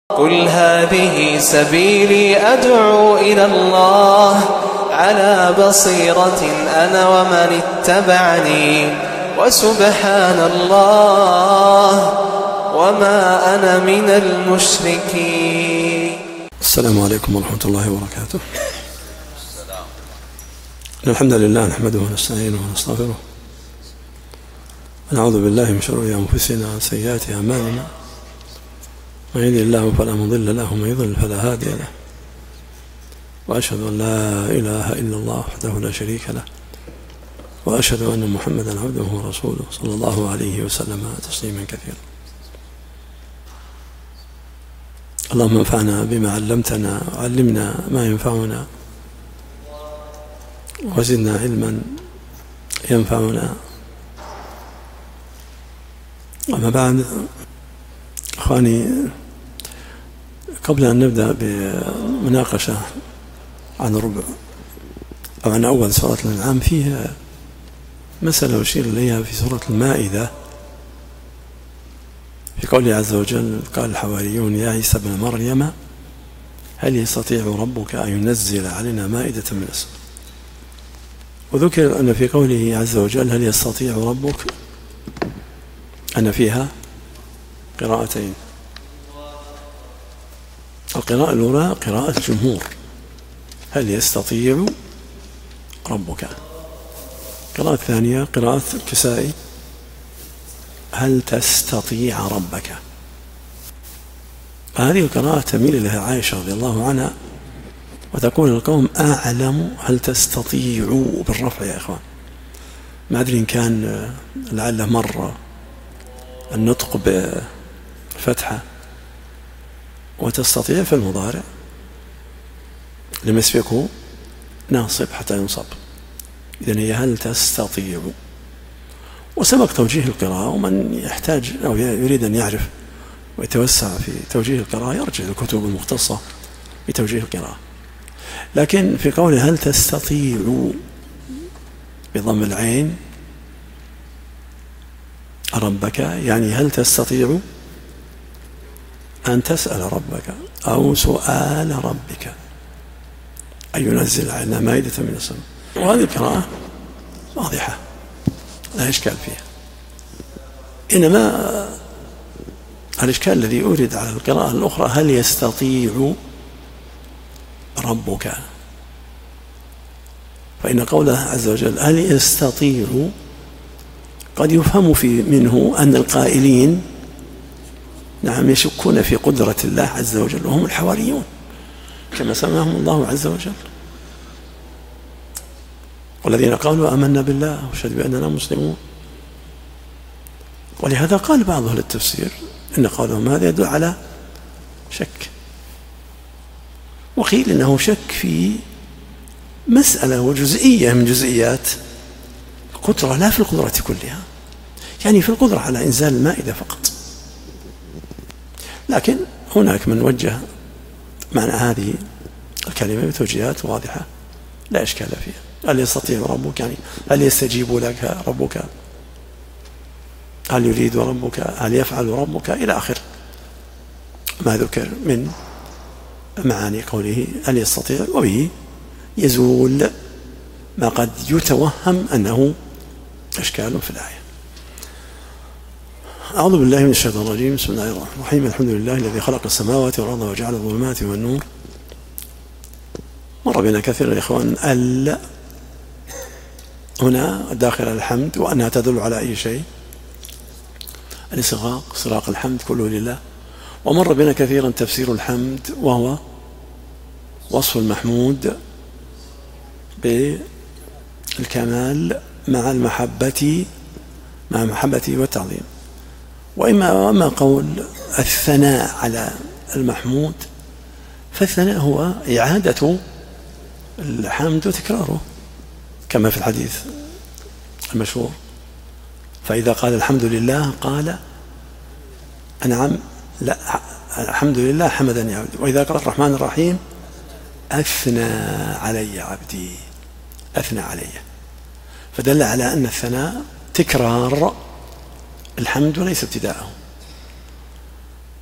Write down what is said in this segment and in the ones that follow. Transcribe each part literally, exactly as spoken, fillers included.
قل هذه سبيلي أدعو إلى الله على بصيرة أنا ومن اتبعني وسبحان الله وما أنا من المشركين. السلام عليكم ورحمة الله وبركاته. الحمد لله نحمده ونستعينه ونستغفره ونعوذ بالله من شرور أنفسنا وسيئات أعمالنا، من يهده الله فلا مضل له ومن يضلل فلا هادي له، وأشهد أن لا إله إلا الله وحده لا شريك له، وأشهد أن محمدا عبده ورسوله صلى الله عليه وسلم تسليما كثيرا. اللهم انفعنا بما علمتنا وعلمنا ما ينفعنا وزدنا علما ينفعنا. أما بعد، أخواني، قبل أن نبدأ بمناقشة عن ربع أو عن أول سورة الأنعام، فيها مسألة أشير إليها في سورة المائدة في قوله عز وجل: قال الحواريون يا عيسى ابن مريم هل يستطيع ربك أن ينزل علينا مائدة من السماء. وذكر أن في قوله عز وجل هل يستطيع ربك أن فيها قراءتين. القراءة الأولى قراءة الجمهور هل يستطيع ربك. القراءة الثانية قراءة الكسائي هل تستطيع ربك. هذه القراءة تميل إليها عائشة رضي الله عنها وتقول القوم أعلم هل تستطيع بالرفع. يا إخوان، ما أدري إن كان لعله مرة النطق بفتحة وتستطيع في المضارع لم يسبقه ناصب حتى ينصب، إذن هي هل تستطيع. وسبق توجيه القراءة، ومن يحتاج أو يريد أن يعرف ويتوسع في توجيه القراءة يرجع الكتب المختصة في توجيه القراءة. لكن في قوله هل تستطيع بضم العين ربك، يعني هل تستطيع أن تسأل ربك أو سؤال ربك أن ينزل علينا مائدة من السماء. وهذه القراءة واضحة لا إشكال فيها، إنما الإشكال الذي يورد على القراءة الأخرى هل يستطيع ربك. فإن قوله عز وجل هل يستطيع قد يفهم في منه أن القائلين نعم يشكون في قدرة الله عز وجل، وهم الحواريون كما سماهم الله عز وجل، والذين قالوا آمنا بالله واشهد بأننا مسلمون. ولهذا قال بعض أهل التفسير إن قولهم هذا يدل على شك، وقيل إنه شك في مسألة وجزئية من جزئيات القدرة لا في القدرة كلها، يعني في القدرة على إنزال المائدة فقط. لكن هناك من وجه معنى هذه الكلمة بتوجيهات واضحة لا إشكال فيها. هل يستطيع ربك، يعني هل يستجيب لك ربك، هل يريد ربك، هل يفعل ربك، إلى آخر ما ذكر من معاني قوله هل يستطيع، وبه يزول ما قد يتوهم أنه إشكال في الآية. أعوذ بالله من الشيطان الرجيم. بسم الله الرحمن الرحيم. الحمد لله الذي خلق السماوات والأرض وجعل الظلمات والنور. مر بنا كثيرا يا إخوان ال هنا داخل الحمد، وأنها تدل على أي شيء، الاستغراق، استغراق الحمد كله لله. ومر بنا كثيرا تفسير الحمد وهو وصف المحمود بالكمال مع المحبة مع محبته والتعظيم. وإما أما قول الثناء على المحمود، فالثناء هو إعادة الحمد وتكراره كما في الحديث المشهور: فإذا قال الحمد لله قال أنعم لا الحمد لله حمدني عبدي، وإذا قال الرحمن الرحيم أثنى علي عبدي، أثنى علي. فدل على أن الثناء تكرار الحمد وليس ابتداءه.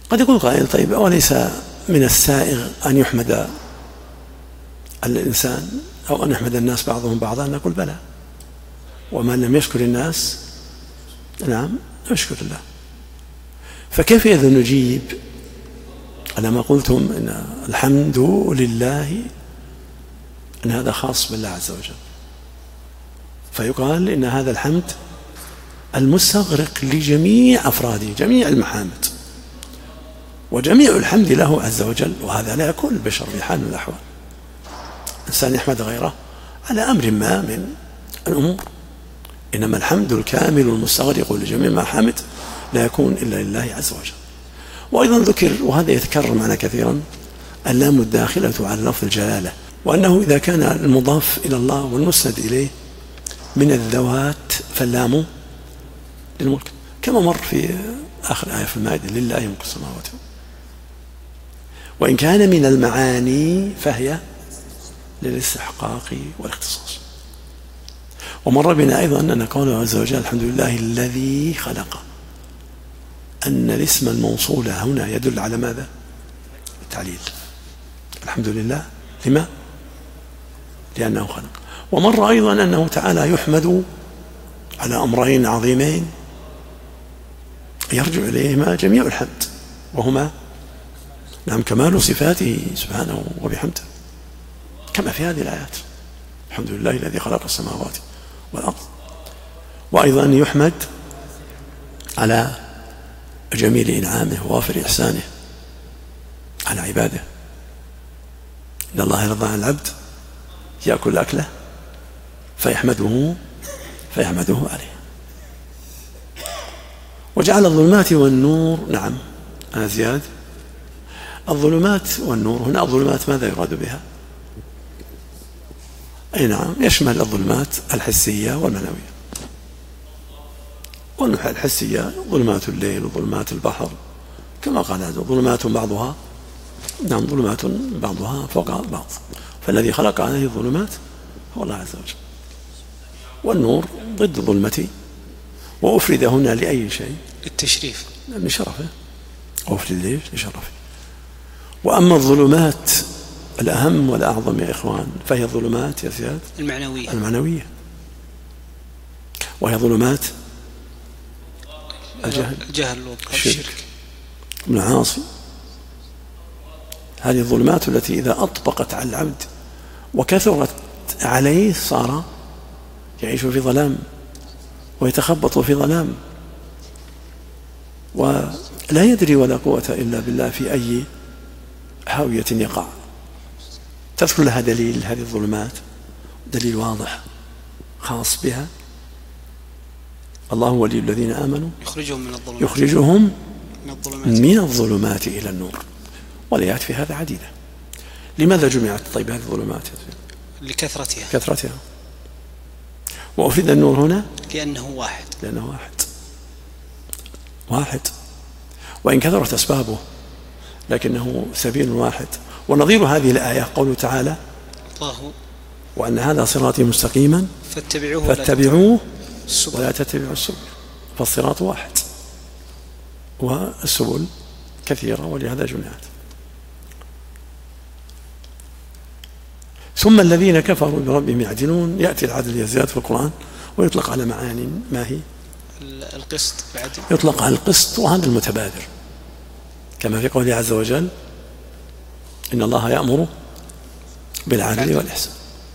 قد يقول قائل طيب وليس من السائغ أن يحمد الإنسان أو أن يحمد الناس بعضهم بعضا؟ نقول بلى، ومن لم يشكر الناس نعم يشكر الله. فكيف إذا نجيب على ما قلتم إن الحمد لله أن هذا خاص بالله عز وجل، فيقال إن هذا الحمد المستغرق لجميع أفراده جميع المحامد، وجميع الحمد له عز وجل، وهذا لا يكون البشر في حال من الأحوال. إنسان يحمد غيره على أمر ما من الأمور، إنما الحمد الكامل المستغرق لجميع المحامد لا يكون إلا لله عز وجل. وأيضا ذكر، وهذا يتكرر معنا كثيرا، اللام الداخلة على لفظ الجلالة، وأنه إذا كان المضاف إلى الله والمسند إليه من الذوات فاللام للملك، كما مر في آخر آية في المائدة لله ملك السماوات، وإن كان من المعاني فهي للاستحقاق والاختصاص. ومر بنا أيضا أن قوله عز وجل الحمد لله الذي خلق، أن الاسم الموصول هنا يدل على ماذا؟ التعليل، الحمد لله لما؟ لأنه خلق. ومر أيضا أنه تعالى يحمد على أمرين عظيمين يرجع إليهما جميع الحمد، وهما نعم كمال صفاته سبحانه وبحمده، كما في هذه الآيات الحمد لله الذي خلق السماوات والأرض. وأيضا يحمد على جميل إنعامه ووافر إحسانه على عباده، إن الله يرضى عن العبد يأكل أكله فيحمده فيحمده عليه. وجعل الظلمات والنور، نعم أنا زياد، الظلمات والنور هنا الظلمات ماذا يراد بها؟ أي نعم يشمل الظلمات الحسية والمعنوية. والنحو الحسية ظلمات الليل وظلمات البحر، كما قال هذا ظلمات بعضها نعم ظلمات بعضها فوق بعض، فالذي خلق هذه الظلمات هو الله عز وجل. والنور ضد ظلمته، وأفرد هنا لأي شيء؟ للتشريف لشرفه، أفرد ليش؟ لشرفه. وأما الظلمات الأهم والأعظم يا إخوان فهي الظلمات يا زياد المعنوية المعنوية، وهي ظلمات الجهل الجهل والشرك والمعاصي. هذه الظلمات التي إذا أطبقت على العبد وكثرت عليه صار يعيش في ظلام ويتخبط في ظلام، ولا يدري ولا قوة إلا بالله في أي هاوية يقع. تذكر لها دليل هذه الظلمات، دليل واضح خاص بها، الله ولي الذين آمنوا يخرجهم من الظلمات يخرجهم من الظلمات, من الظلمات إلى النور. والآيات في هذا عديدة. لماذا جمعت طيب هذه الظلمات؟ لكثرتها كثرتها. وأفيد النور هنا لأنه واحد لأنه واحد واحد وإن كثرت أسبابه لكنه سبيل واحد. ونظير هذه الآية قوله تعالى الله وأن هذا صراطي مستقيما فاتبعوه فاتبعوه ولا تتبعوا السبل، فالصراط واحد والسبل كثيرة ولهذا جمعت. ثم الذين كفروا بربهم يعدلون، يأتي العدل يزداد في القرآن ويطلق على معاني ما هي القسط بعدل، يطلق على القسط، وهذا المتبادر كما في قوله عز وجل إن الله يأمر بالعدل والإحسان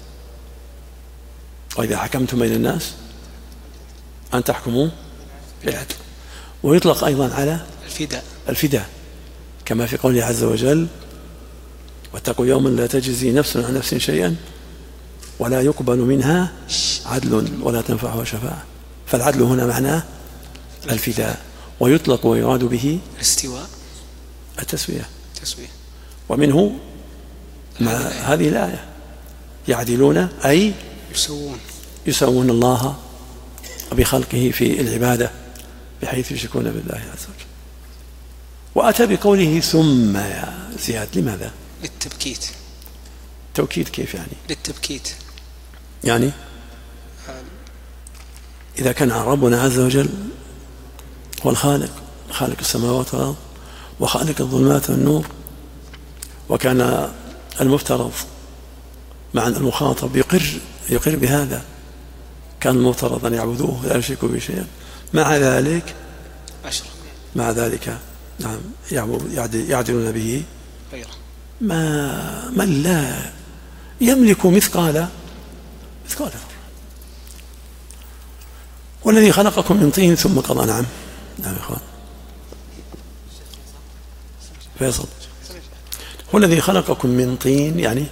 وإذا حكمتم بين الناس أن تحكموا بالعدل. ويطلق أيضا على الفداء الفداء كما في قوله عز وجل واتقوا يوما لا تجزي نفس عن نفس شيئا ولا يقبل منها عدل ولا تنفعها شفاعة. فالعدل هنا معناه الفداء، ويطلق ويراد به الاستواء التسوية تسوية. ومنه مع هذه الآية يعدلون أي يسوون يسوون الله بخلقه في العبادة بحيث يشركون بالله عز وجل. وأتى بقوله ثم يا زياد لماذا؟ للتبكيت. توكيد كيف يعني؟ للتبكيت يعني إذا كان ربنا عز وجل هو الخالق خالق السماوات والأرض وخالق الظلمات والنور. وكان المفترض مع أن المخاطب يقر يقر بهذا، كان المفترض أن يعبدوه لا يشركوا به شيئا، مع ذلك مع ذلك نعم يعدلون به ما من لا يملك مثقال مثقال والذي خلقكم من طين ثم قضى. نعم نعم يا اخوان فيصل، هو الذي خلقكم من طين، يعني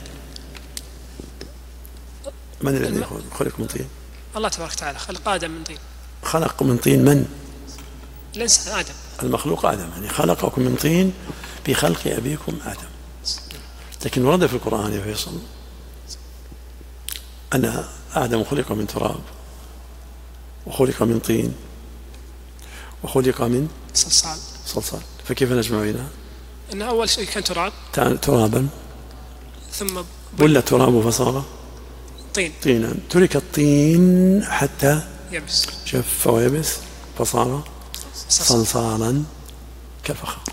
من الذي خلق من طين؟ الله تبارك وتعالى خلق آدم من طين. خلق من طين من؟ الإنسان آدم، المخلوق آدم، يعني خلقكم من طين بخلق أبيكم آدم. لكن ورد في القرآن يا فيصل أن آدم خلق من تراب وخلق من طين وخلق من صلصال صلصال، فكيف نجمع بينها؟ أن أول شيء كان تراب ترابا ثم ولا تراب فصار طين طينا، ترك الطين حتى يبس جف ويبس فصار صلصالا كالفخار.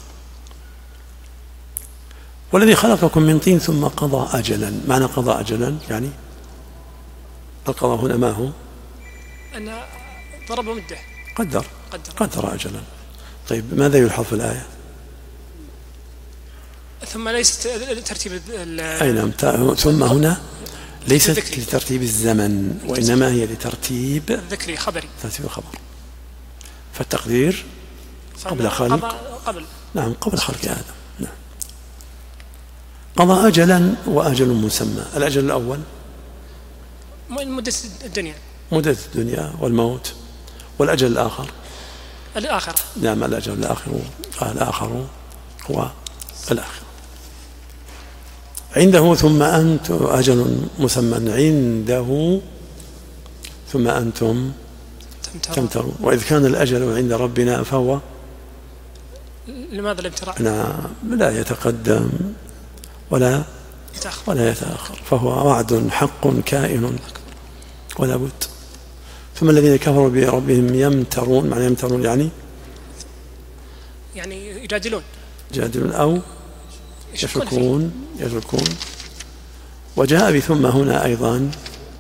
والذي خلقكم من طين ثم قضى أجلا. معنى قضى أجلا يعني القضاء هنا ما هو؟ أن ضرب مدة، قدر قدر, قدر أجلا. طيب ماذا يلحظ في الآية؟ ثم ليست ترتيب أي نعم، ثم هنا ليست لترتيب الزمن وإنما هي لترتيب ذكري خبري، ترتيب الخبر. فالتقدير قبل خلق قبل نعم قبل خلق آدم. نعم. قضى أجلا وأجل مسمى. الأجل الأول مدة الدنيا، مدة الدنيا والموت، والأجل الآخر الآخرة. نعم الأجل الآخر الآخر هو الآخر. عنده ثم أنتم أجل مسمى عنده ثم أنتم تمترون. وإذ كان الأجل عند ربنا فهو لماذا لم ترى؟ نعم لا يتقدم ولا يتأخر. ولا يتأخر، فهو وعد حق كائن ولا بد. ثم الذين كفروا بربهم يمترون. معنى يمترون يعني يعني يجادلون يجادلون أو يشكون يشكون. وجاء بثم هنا أيضا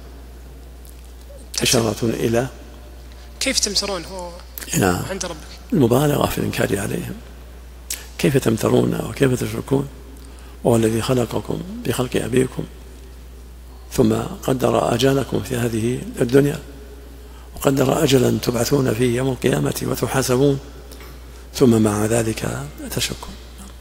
إشارة إلى كيف تمترون هو نعم عند ربك، المبالغة في الإنكار عليهم. كيف تمترون وكيف تشركون وهو الذي خلقكم بخلق أبيكم ثم قدر أجالكم في هذه الدنيا وقدر أجلا تبعثون فيه يوم القيامة وتحاسبون، ثم مع ذلك تشركون.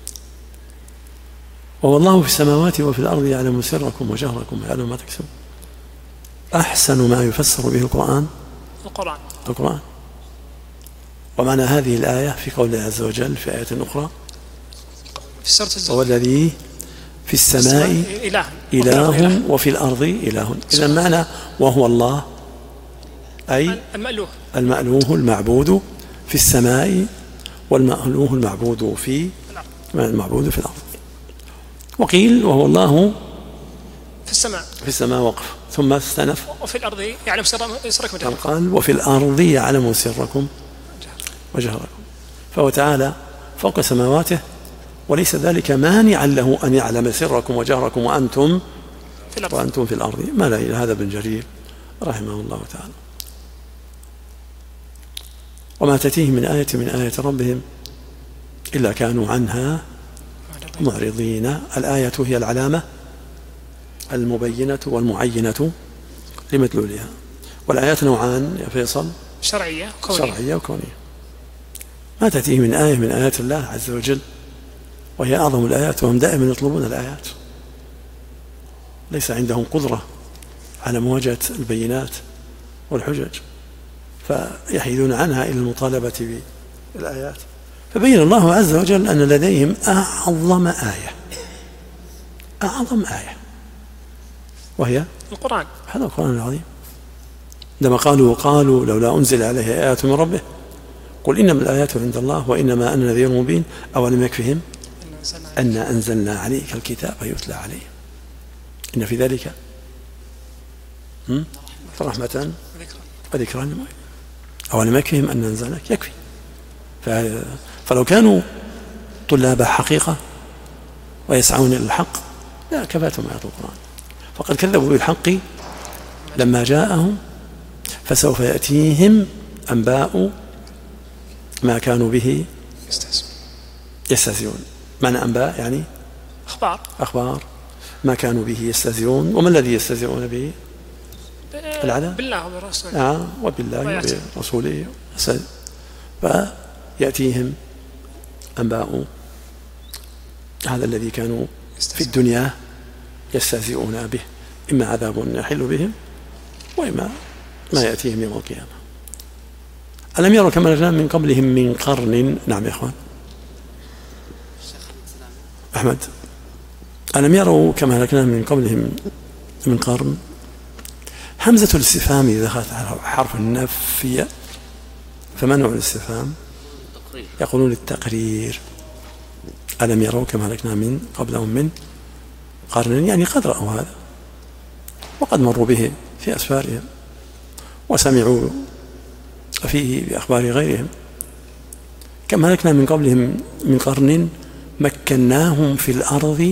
وهو الله في السماوات وفي الأرض يعلم سركم وجهركم ويعلم ما تكسبون. أحسن ما يفسر به القرآن القرآن القرآن ومعنى هذه الآية في قوله عز وجل في آية أخرى هو الذي في السماء إله, إله وفي الأرض إله. إذا معنى وهو الله أي المألوه المألوه المعبود في السماء والمألوه المعبود في المعبود في الأرض. وقيل وهو الله في السماء في السماء وقف ثم استنف وفي الأرض يعلم سركم وجهركم. قال وفي الأرض يعلم سركم وجهركم. فهو تعالى فوق سماواته وليس ذلك مانعا له أن يعلم سركم وجهركم وأنتم في الأرض. وأنتم في الأرض. ما لا إله هذا ابن جرير رحمه الله تعالى. وما تأتيهم من آية من آية ربهم إلا كانوا عنها معرضين. الآية هي العلامة المبينة والمعينة لمدلولها. والآيات نوعان يا فيصل، شرعية وكونية. شرعية وكونية. ما تأتيه من آية من آيات الله عز وجل وهي أعظم الآيات وهم دائما يطلبون الآيات، ليس عندهم قدرة على مواجهة البينات والحجج فيحيدون عنها إلى المطالبة بالآيات. فبين الله عز وجل أن لديهم أعظم آية أعظم آية وهي القرآن. هذا القرآن العظيم. عندما قالوا قالوا لولا أنزل عليه آيات من ربه قل إنما الآيات عند الله وإنما أنا نذير مبين أولم يكفهم أن أنزلنا عليك الكتاب يتلى عليه إن في ذلك رحمة وذكرى للمؤمنين. أولم يكفهم أن أنزلناك يكفي. فلو كانوا طلاب حقيقة ويسعون إلى الحق، لا كفاتهم آيات القرآن. فقد كذبوا بالحق لما جاءهم فسوف يأتيهم أنباء ما كانوا به يستهزئون. معنى أنباء يعني أخبار أخبار ما كانوا به يستهزئون. وما الذي يستهزئون به؟ العذاب بالله وبرسوله آه وبالله ورسوله. فيأتيهم أنباء هذا الذي كانوا في الدنيا يستهزئون به، إما عذاب يحل بهم وإما ما يأتيهم يوم القيامة. ألم يروا كما أهلكنا من قبلهم من قرن. نعم يا أخوان أحمد. ألم يروا كما أهلكنا من قبلهم من قرن. همزة الاستفهام إذا دخلت على حرف النفي فما نوع الاستفهام؟ يقولون التقرير. ألم يروا كما أهلكنا من قبلهم من قرن، يعني قد رأوا هذا وقد مروا به في أسفارهم وسمعوا فيه بأخبار غيرهم. كما أهلكنا من قبلهم من قرن مكناهم في الأرض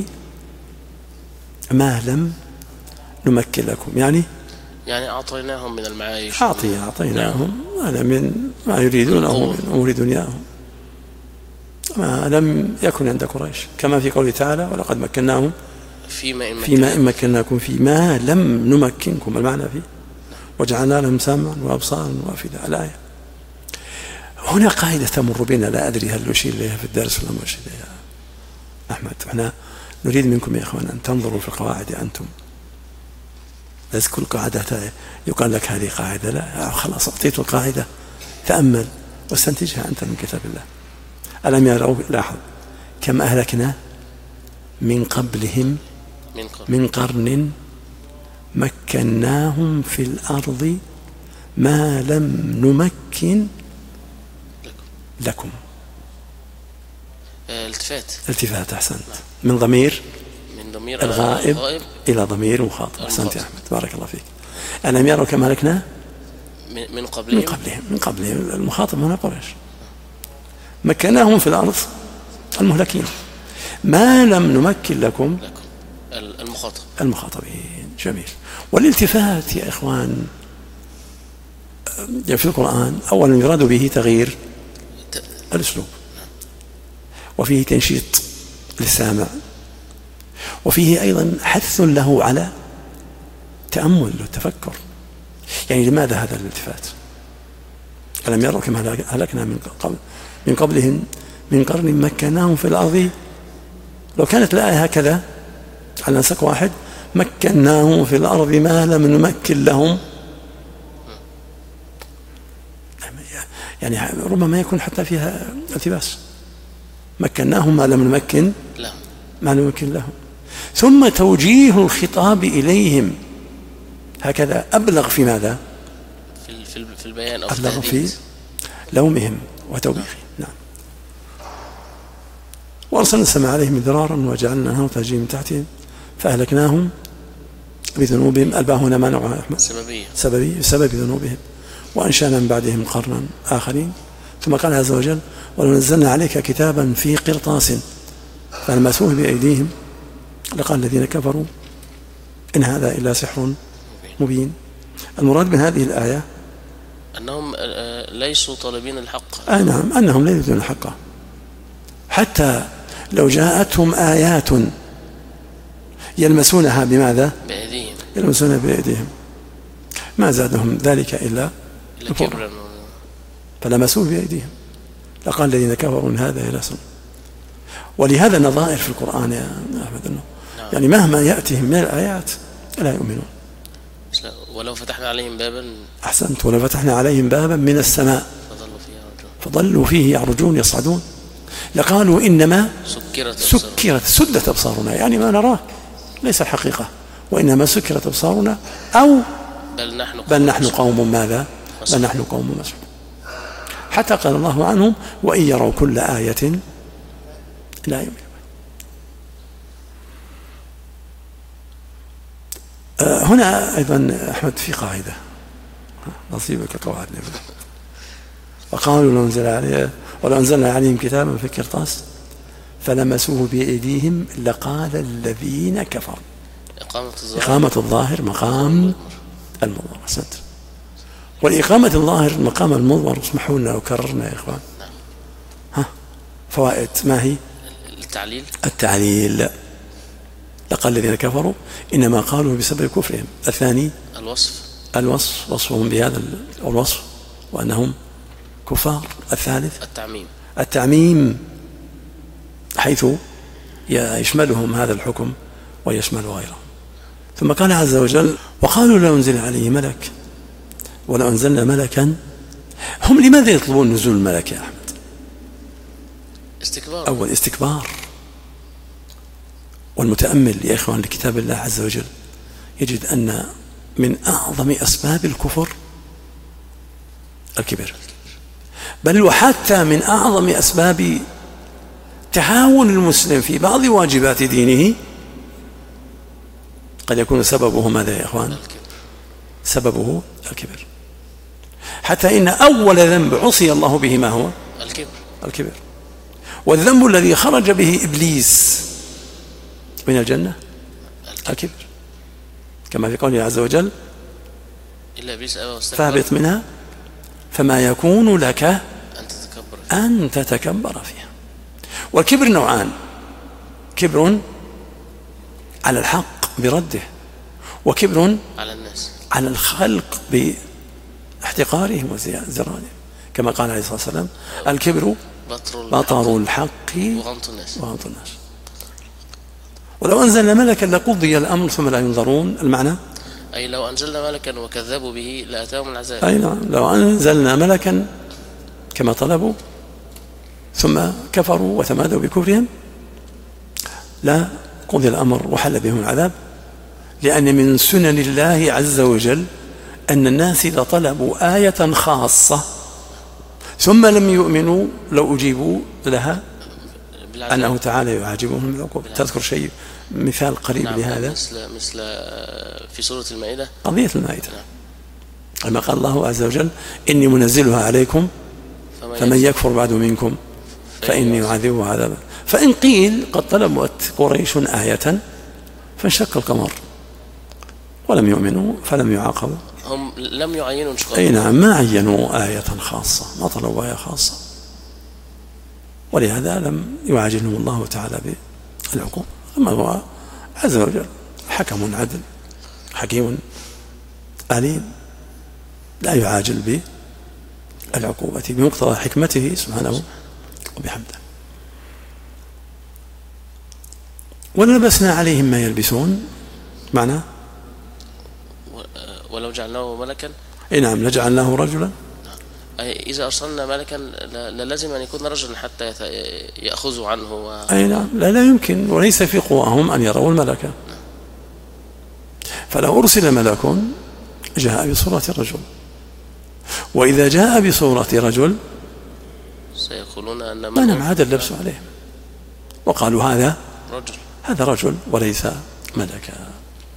ما لم نمكن لكم، يعني يعني أعطيناهم من المعايش، أعطي أعطيناهم ما من ما يريدونه من أمور دنياهم ما لم يكن عند قريش، كما في قوله تعالى ولقد مكناهم فيما إن فيما إن مكناكم فيه ما لم نمكنكم. المعنى فيه وجعلنا لهم سمعا وأبصارا وأفئدة. الآية. هنا قاعدة تمر بنا لا أدري هل نشير إليها في الدرس ولا ما نشير إليها أحمد. احنا نريد منكم يا إخوان أن تنظروا في القواعد أنتم. ليس كل قاعدة يقال لك هذه قاعدة، لا خلاص أعطيت القاعدة تأمل واستنتجها أنت من كتاب الله. ألم يروا لاحظ كم أهلكنا من قبلهم من قرن مكناهم في الأرض ما لم نمكن لكم. التفات التفات أحسنت. من ضمير من ضمير الغائب الغائب إلى ضمير مخاطب. أحسنت يا أحمد بارك الله فيك. ألم يروا كما أهلكنا من قبلهم من قبلهم من قبلهم المخاطب هنا قريش. مكناهم في الأرض المهلكين ما لم نمكن لكم المخاطب المخاطبين. جميل. والالتفات يا إخوان في القرآن أولا يراد به تغيير الأسلوب، وفيه تنشيط للسامع، وفيه أيضا حث له على تأمل والتفكر. يعني لماذا هذا الالتفات؟ ألم يروا كما هلكنا من قبل من قبلهم من قرن مكناهم في الأرض. لو كانت الآية هكذا على نسق واحد مكناهم في الأرض ما لم نمكن لهم، يعني ربما يكون حتى فيها التباس. مكناهم ما لم نمكن ما لم نمكن لهم. ثم توجيه الخطاب إليهم هكذا أبلغ في ماذا؟ في في البيان أو أبلغ في لومهم وتوبيخهم. نعم. وأرسلنا السماء عليهم مدرارا وجعلنا أنهارا تجري من تحتهم فأهلكناهم بذنوبهم. الباء هنا ما نوعها أحمد؟ سببية سببية بسبب ذنوبهم. وأنشأنا من بعدهم قرنا آخرين. ثم قال عز وجل ولو نزلنا عليك كتابا في قرطاس فلمسوه بأيديهم لقال الذين كفروا إن هذا إلا سحر مبين. المراد من هذه الآية أنهم ليسوا طالبين الحق. آه نعم أنهم لا يريدون الحق، حتى لو جاءتهم آيات يلمسونها بماذا؟ بأيديهم. يلمسونها بأيديهم ما زادهم ذلك إلا كبرا. فلمسوه بأيديهم لقال الذين كفروا إن هذا إلا سحر. ولهذا نظائر في القرآن يا أحمد أنه نعم. يعني مهما يأتيهم من الآيات لا يؤمنون. ولو فتحنا عليهم بابا أحسنت ولو فتحنا عليهم بابا من السماء فظلوا فيه يعرجون فظلوا فيه يعرجون يصعدون لقالوا إنما سكرت سكرت سدت أبصارنا، يعني ما نراه ليس الحقيقة، وإنما سكرت أبصارنا أو بل نحن قوم, بل نحن قوم ماذا؟ بل نحن قوم مسحور. حتى قال الله عنهم وإن يروا كل آية لا يؤمنون. هنا أيضا أحمد في قاعدة نصيبك قواعد وقالوا لو أنزل عليه ولو أنزلنا عليهم كتابا في قرطاس فلمسوه بأيديهم لقال الذين كفروا. إقامة الظاهر, إقامة الظاهر مقام المضمر. أحسنت. والإقامة الظاهر مقام المضمر اسمحوا لنا لو كررنا يا إخوان. ها فوائد ما هي؟ التعليل التعليل لقال الذين كفروا إنما قالوا بسبب كفرهم. الثاني الوصف الوصف وصفهم بهذا الوصف وأنهم كفار. الثالث التعميم التعميم حيث يشملهم هذا الحكم ويشمل غيرهم. ثم قال عز وجل وقالوا لو أنزل عليه ملك ولو أنزلنا ملكا. هم لماذا يطلبون نزول الملك يا أحمد؟ استكبار. أول استكبار. والمتأمل يا إخوان لكتاب الله عز وجل يجد أن من أعظم أسباب الكفر الكبر، بل وحتى من أعظم أسباب تهاون المسلم في بعض واجبات دينه قد يكون سببه ماذا يا إخوان؟ سببه الكبر. حتى إن أول ذنب عصي الله به ما هو؟ الكبر. الكبر. والذنب الذي خرج به إبليس من الجنة الكبر، كما في قوله عز وجل فاهبط منها فما يكون لك أن تتكبر فيها. والكبر نوعان: كبر على الحق برده، وكبر على الناس على الخلق باحتقارهم وزرانهم، كما قال عليه الصلاة والسلام الكبر بطر الحق وغمط الناس. وغمط الناس. ولو أنزلنا ملكا لقضي الأمر ثم لا ينظرون. المعنى أي لو أنزلنا ملكا وكذبوا به لأتاهم العذاب. أي نعم، لو أنزلنا ملكا كما طلبوا ثم كفروا وتمادوا بكفرهم لا قضي الأمر وحل بهم العذاب. لأن من سنن الله عز وجل أن الناس إذا طلبوا آية خاصة ثم لم يؤمنوا لو أجيبوا لها أنه تعالى يعاجبهم بالعقوبة. تذكر شيء مثال قريب نعم لهذا؟ مثل مثل في سورة المائدة، قضية المائدة لما قال الله عز وجل إني منزلها عليكم فمن يكفر بعد منكم فإني أعذبه عذابا. فإن قيل قد طلبت قريش آية فانشق القمر ولم يؤمنوا فلم يعاقبوا. هم لم يعينوا انشقاق. أي نعم، ما عينوا آية خاصة، ما طلبوا آية خاصة، ولهذا لم يعاجلهم الله تعالى بالعقوبة. أما هو عز وجل حكم عدل حكيم عليم لا يعاجل بالعقوبة بمقتضى حكمته سبحانه وبحمده. ولبسنا عليهم ما يلبسون، معنى ولو جعلناه ملكا. اي نعم لجعلناه رجلا. أي إذا أرسلنا ملكا لازم أن يكون رجلا حتى يأخذوا عنه و... أي نعم، لا لا يمكن، وليس في قواهم أن يروا الملك. فلو أرسل ملك جاء بصورة رجل، وإذا جاء بصورة رجل سيقولون أن ما نعم عاد اللبس عليهم وقالوا هذا رجل هذا رجل وليس ملكا.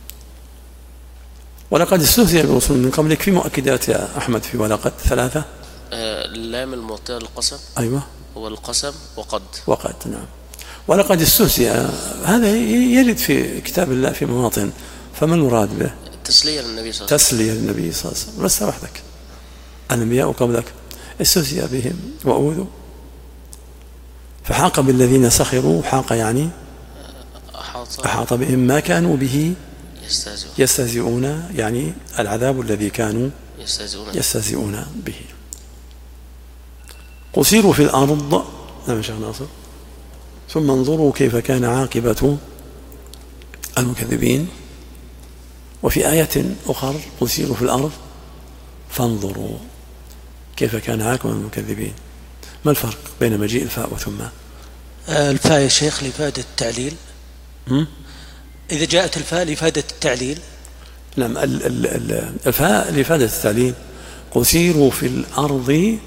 ولقد استهزئ برسل من قبلك في مؤكدات يا أحمد في ولقد ثلاثة. اللام الموطئة للقسم. أيوة، هو القسم وقد وقد نعم. ولقد استهزئ هذا يرد في كتاب الله في مواطن، فما المراد به؟ تسلية للنبي صلى الله عليه وسلم. تسلية للنبي صلى الله عليه وسلم. لست وحدك، الأنبياء قبلك استهزئ بهم وأوذوا، فحاق بالذين سخروا، حاق يعني أحاط, أحاط بهم ما كانوا به يستهزئون. يستهزئون يعني العذاب الذي كانوا يستهزئون, يستهزئون به. قصيروا في الأرض، نعم شيخ ناصر، ثم انظروا كيف كان عاقبة المكذبين. وفي آية أخرى قصيروا في الأرض فانظروا كيف كان عاقبة المكذبين. ما الفرق بين مجيء الفاء وثم؟ الفاء يا شيخ لإفادة التعليل. م? إذا جاءت الفاء لإفادة التعليل. نعم، الفاء لإفادة التعليل. قصيروا في الأرض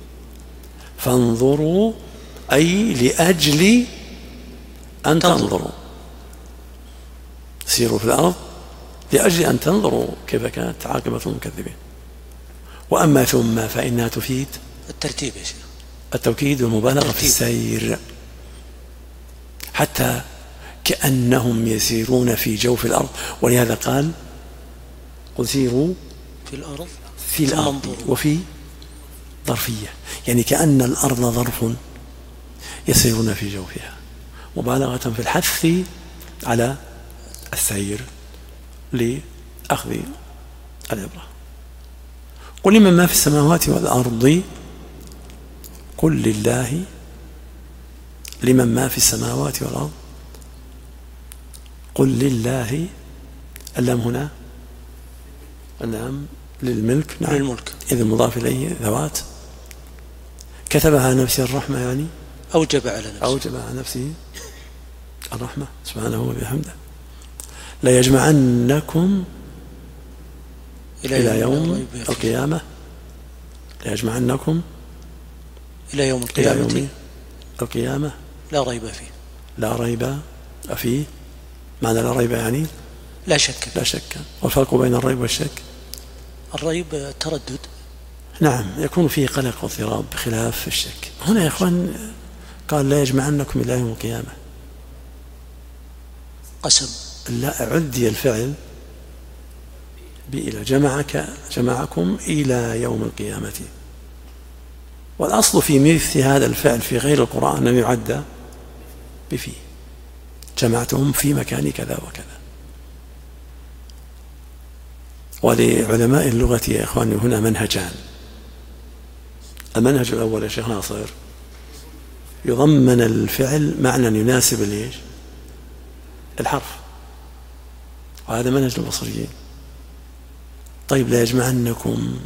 فانظروا أي لأجل أن تنظروا. سيروا في الأرض لأجل أن تنظروا كيف كانت عاقبة المكذبين. وأما ثم فإنها تفيد الترتيب يا شيخ، التوكيد والمبالغة في السير. حتى كأنهم يسيرون في جوف الأرض. ولهذا قال قل سيروا في الأرض في الأرض وفي ظرفية، يعني كأن الأرض ظرف يسيرون في جوفها، مبالغة في الحث على السير لأخذ العبرة. قل لمن ما في السماوات والأرض قل لله لمن ما في السماوات والأرض قل لله. اللام هنا اللام للملك، نعم للملك، إذا مضاف إليه ذوات. كتبها على نفسه الرحمة، يعني أوجب على نفسه أوجب على نفسه الرحمة سبحانه وبحمده. لا يجمعنكم إلى, إلى يوم القيامة لا يجمعنكم إلى يوم القيامة إلى يوم القيامة لا ريب فيه. لا ريب فيه، معنى لا ريب يعني لا شك لا شك. والفرق بين الريب والشك؟ الريب تردد، نعم، يكون فيه قلق واضطراب بخلاف الشك. هنا يا إخوان قال لا يجمعنكم إلى يوم القيامة، قسم، لا عدي الفعل بإلى جمعك جمعكم إلى يوم القيامة. والأصل في مثل هذا الفعل في غير القرآن أن يعد بفي، جمعتهم في مكان كذا وكذا. ولعلماء اللغة يا إخواني هنا منهجان. المنهج الأول يا شيخ ناصر يضمن الفعل معنى يناسب ليش الحرف، وهذا منهج البصريين. طيب لا يجمعنكم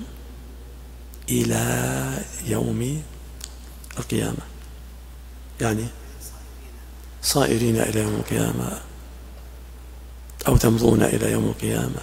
إلى يوم القيامة، يعني صائرين إلى يوم القيامة أو تمضون إلى يوم القيامة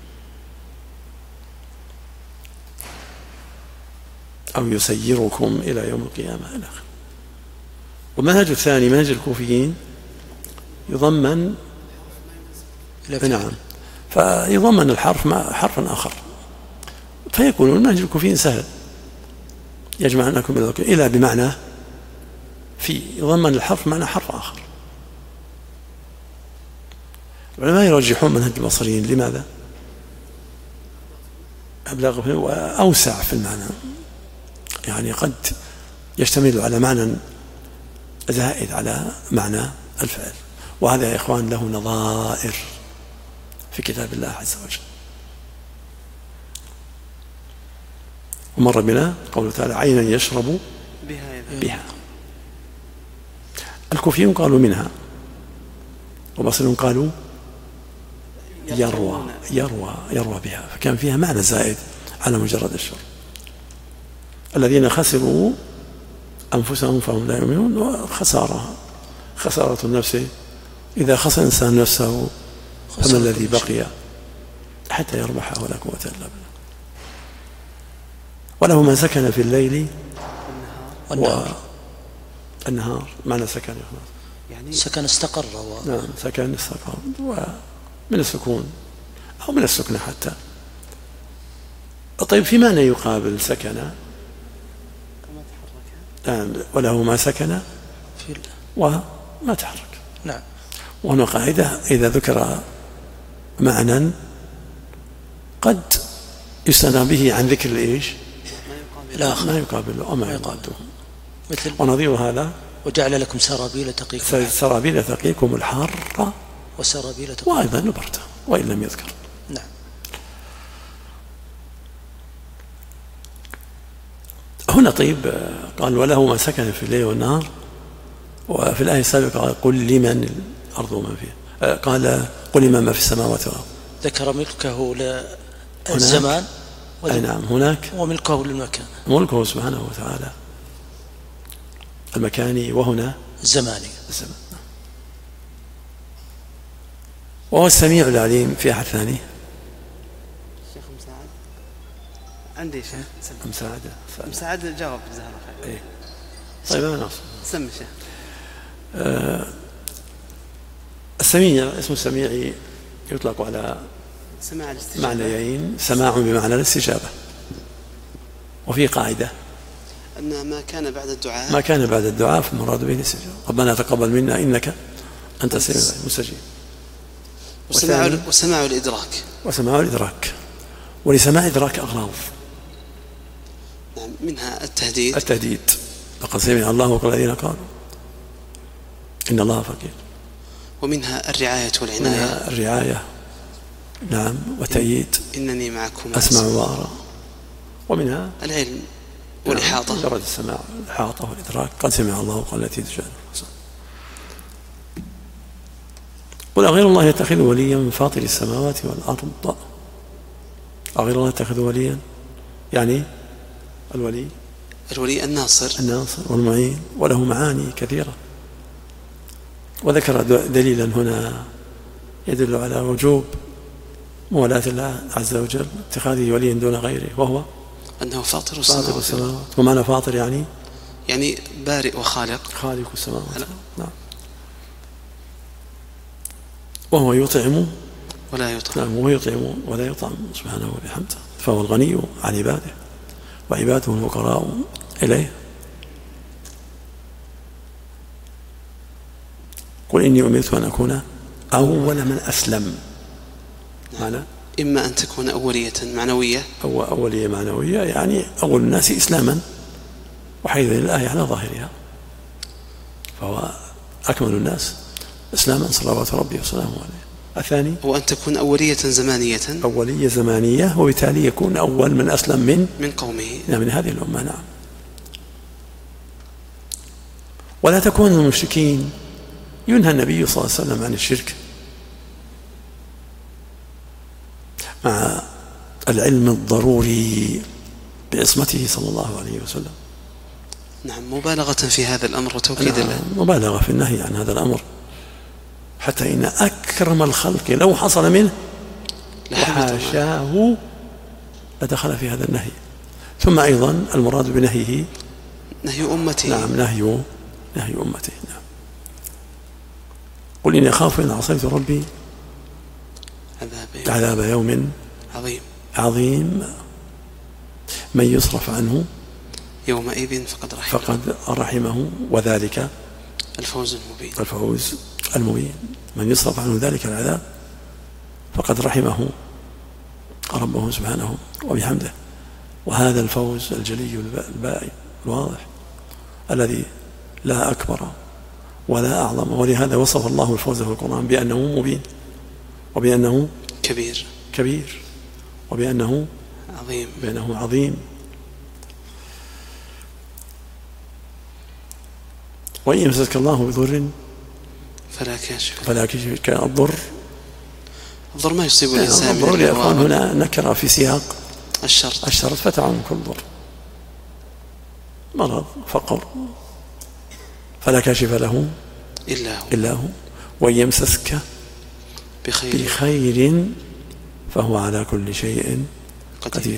أو يسيركم إلى يوم القيامة إلى آخره. والمنهج الثاني منهج الكوفيين يضمن، نعم، فيضمن الحرف مع حرف آخر، فيكون المنهج الكوفيين سهل، يجمعنكم إلى بمعنى في، يضمن الحرف معنى حرف آخر. العلماء يرجحون منهج البصريين. لماذا؟ أبلغ وأوسع في المعنى، يعني قد يشتمل على معنى زائد على معنى الفعل. وهذا يا إخوان له نظائر في كتاب الله عز وجل. ومر بنا قوله تعالى عينا يشرب بها. الكوفيون قالوا منها، وبصريون قالوا يروى يروى يروى بها، فكان فيها معنى زائد على مجرد الشرب. الذين خسروا أنفسهم فهم لا يؤمنون. وخسارة خسارة النفس، إذا خسر الإنسان نفسه فما الذي بقي حتى يربح ولا قوة إلا بالله. وله من سكن في الليل والنهار. والنهار معنى سكن يا أخوان، يعني سكن استقر و... نعم سكن استقر، ومن السكون أو من السكنة حتى. طيب في معنى يقابل سكن؟ نعم، وله ما سكن في وما تحرك. نعم. وهنا قاعدة إذا ذكر معنى قد يستنى به عن ذكر الإيش الآخر ما يقابله أو ما يقابله، مثل ونظير هذا وجعل لكم سرابيل تقيكم سرابيل تقيكم الحر وسرابيل تقيكم وأيضا البرد وإن لم يذكر. نعم. هنا طيب قال وله ما سكن في الليل والنهار، وفي الآية السابقة قال قل لمن الأرض وما فيها، قال قل لمن ما في السماوات والأرض، ذكر ملكه للزمان أي نعم هناك وملكه للمكان، ملكه سبحانه وتعالى المكاني وهنا الزماني الزمان. وهو السميع العليم. في أحد ثاني؟ شيخ مساعد عندي شيخ مساعدة مساعد جاوب جزاه الله خير. إيه. طيب أنا ناصر سمي شيخ. آه السميع اسم السميع يطلق على سماع الاستجابة، معنيين، سماع بمعنى الاستجابة، وفي قاعدة أن ما كان بعد الدعاء ما كان بعد الدعاء فالمراد به الاستجابة. ربنا تقبل منا إنك أنت مستجيب. وسماع وسماع الإدراك وسماع الإدراك ولسماع إدراك أغراض. نعم، منها التهديد التهديد لقد سمع الله قول الذين قالوا إن الله فقير. ومنها الرعاية والعناية. منها الرعاية نعم والتأييد إن إنني معكم أسمع وأرى. ومنها العلم والإحاطة. مجرد السماع الإحاطة والإدراك. قد سمع الله قول التي تجادل. قل أغير الله يتخذ وليا من فاطر السماوات والأرض. أغير الله يتخذ وليا يعني الولي الولي الناصر الناصر والمعين، وله معاني كثيرة. وذكر دليلا هنا يدل على وجوب موالاة الله عز وجل اتخاذه وليا دون غيره، وهو أنه فاطر السماوات, فاطر السماوات. ومعنى فاطر يعني يعني بارئ وخالق، خالق السماوات. نعم. وهو يطعم ولا يطعم. نعم، وهو يطعم ولا يطعم سبحانه وبحمده، فهو الغني عن عباده وعباده الفقراء إليه. قل إني أمرت أن أكون أول من أسلم. معنى إما أن تكون أولية معنوية أو أولية معنوية يعني أول الناس إسلاما، وحيث الآية على ظاهرها، فهو أكمل الناس إسلاما صلوات ربي وسلامه عليه. الثاني هو أن تكون أولية زمانية، أولية زمانية، وبالتالي يكون أول من أسلم من من قومه، من هذه الأمة. نعم. ولا تكون المشركين. ينهى النبي صلى الله عليه وسلم عن الشرك مع العلم الضروري بعصمته صلى الله عليه وسلم. نعم، مبالغة في هذا الأمر وتوكيد له. مبالغة في النهي عن هذا الأمر، حتى إن أكرم الخلق لو حصل منه وحاشاه لدخل في هذا النهي. ثم أيضا المراد بنهيه نهي أمته. نعم، نهي نهي أمته. نعم. قل إني أخاف إن عصيت ربي عذاب يوم, عذاب يوم عظيم عظيم من يصرف عنه يومئذ فقد رحمه فقد رحمه وذلك الفوز المبين. الفوز المبين. من يصرف عنه ذلك العذاب فقد رحمه ربه سبحانه وبحمده. وهذا الفوز الجلي البائن الواضح الذي لا أكبر ولا أعظم. ولهذا وصف الله الفوز في القرآن بأنه مبين، وبأنه كبير كبير وبأنه عظيم بأنه عظيم. وإن يمسسك الله بضر فلا كاشف فلا كاشف الضر. الضر ما يصيب الإنسان. الضر يا أخوان هنا نكرة في سياق الشرط الشرط فتعم كل ضر، مرض، فقر، فلا كاشف له إلا هو. إلا هو. وإن يمسسك بخير, بخير فهو على كل شيء قدير, قدير.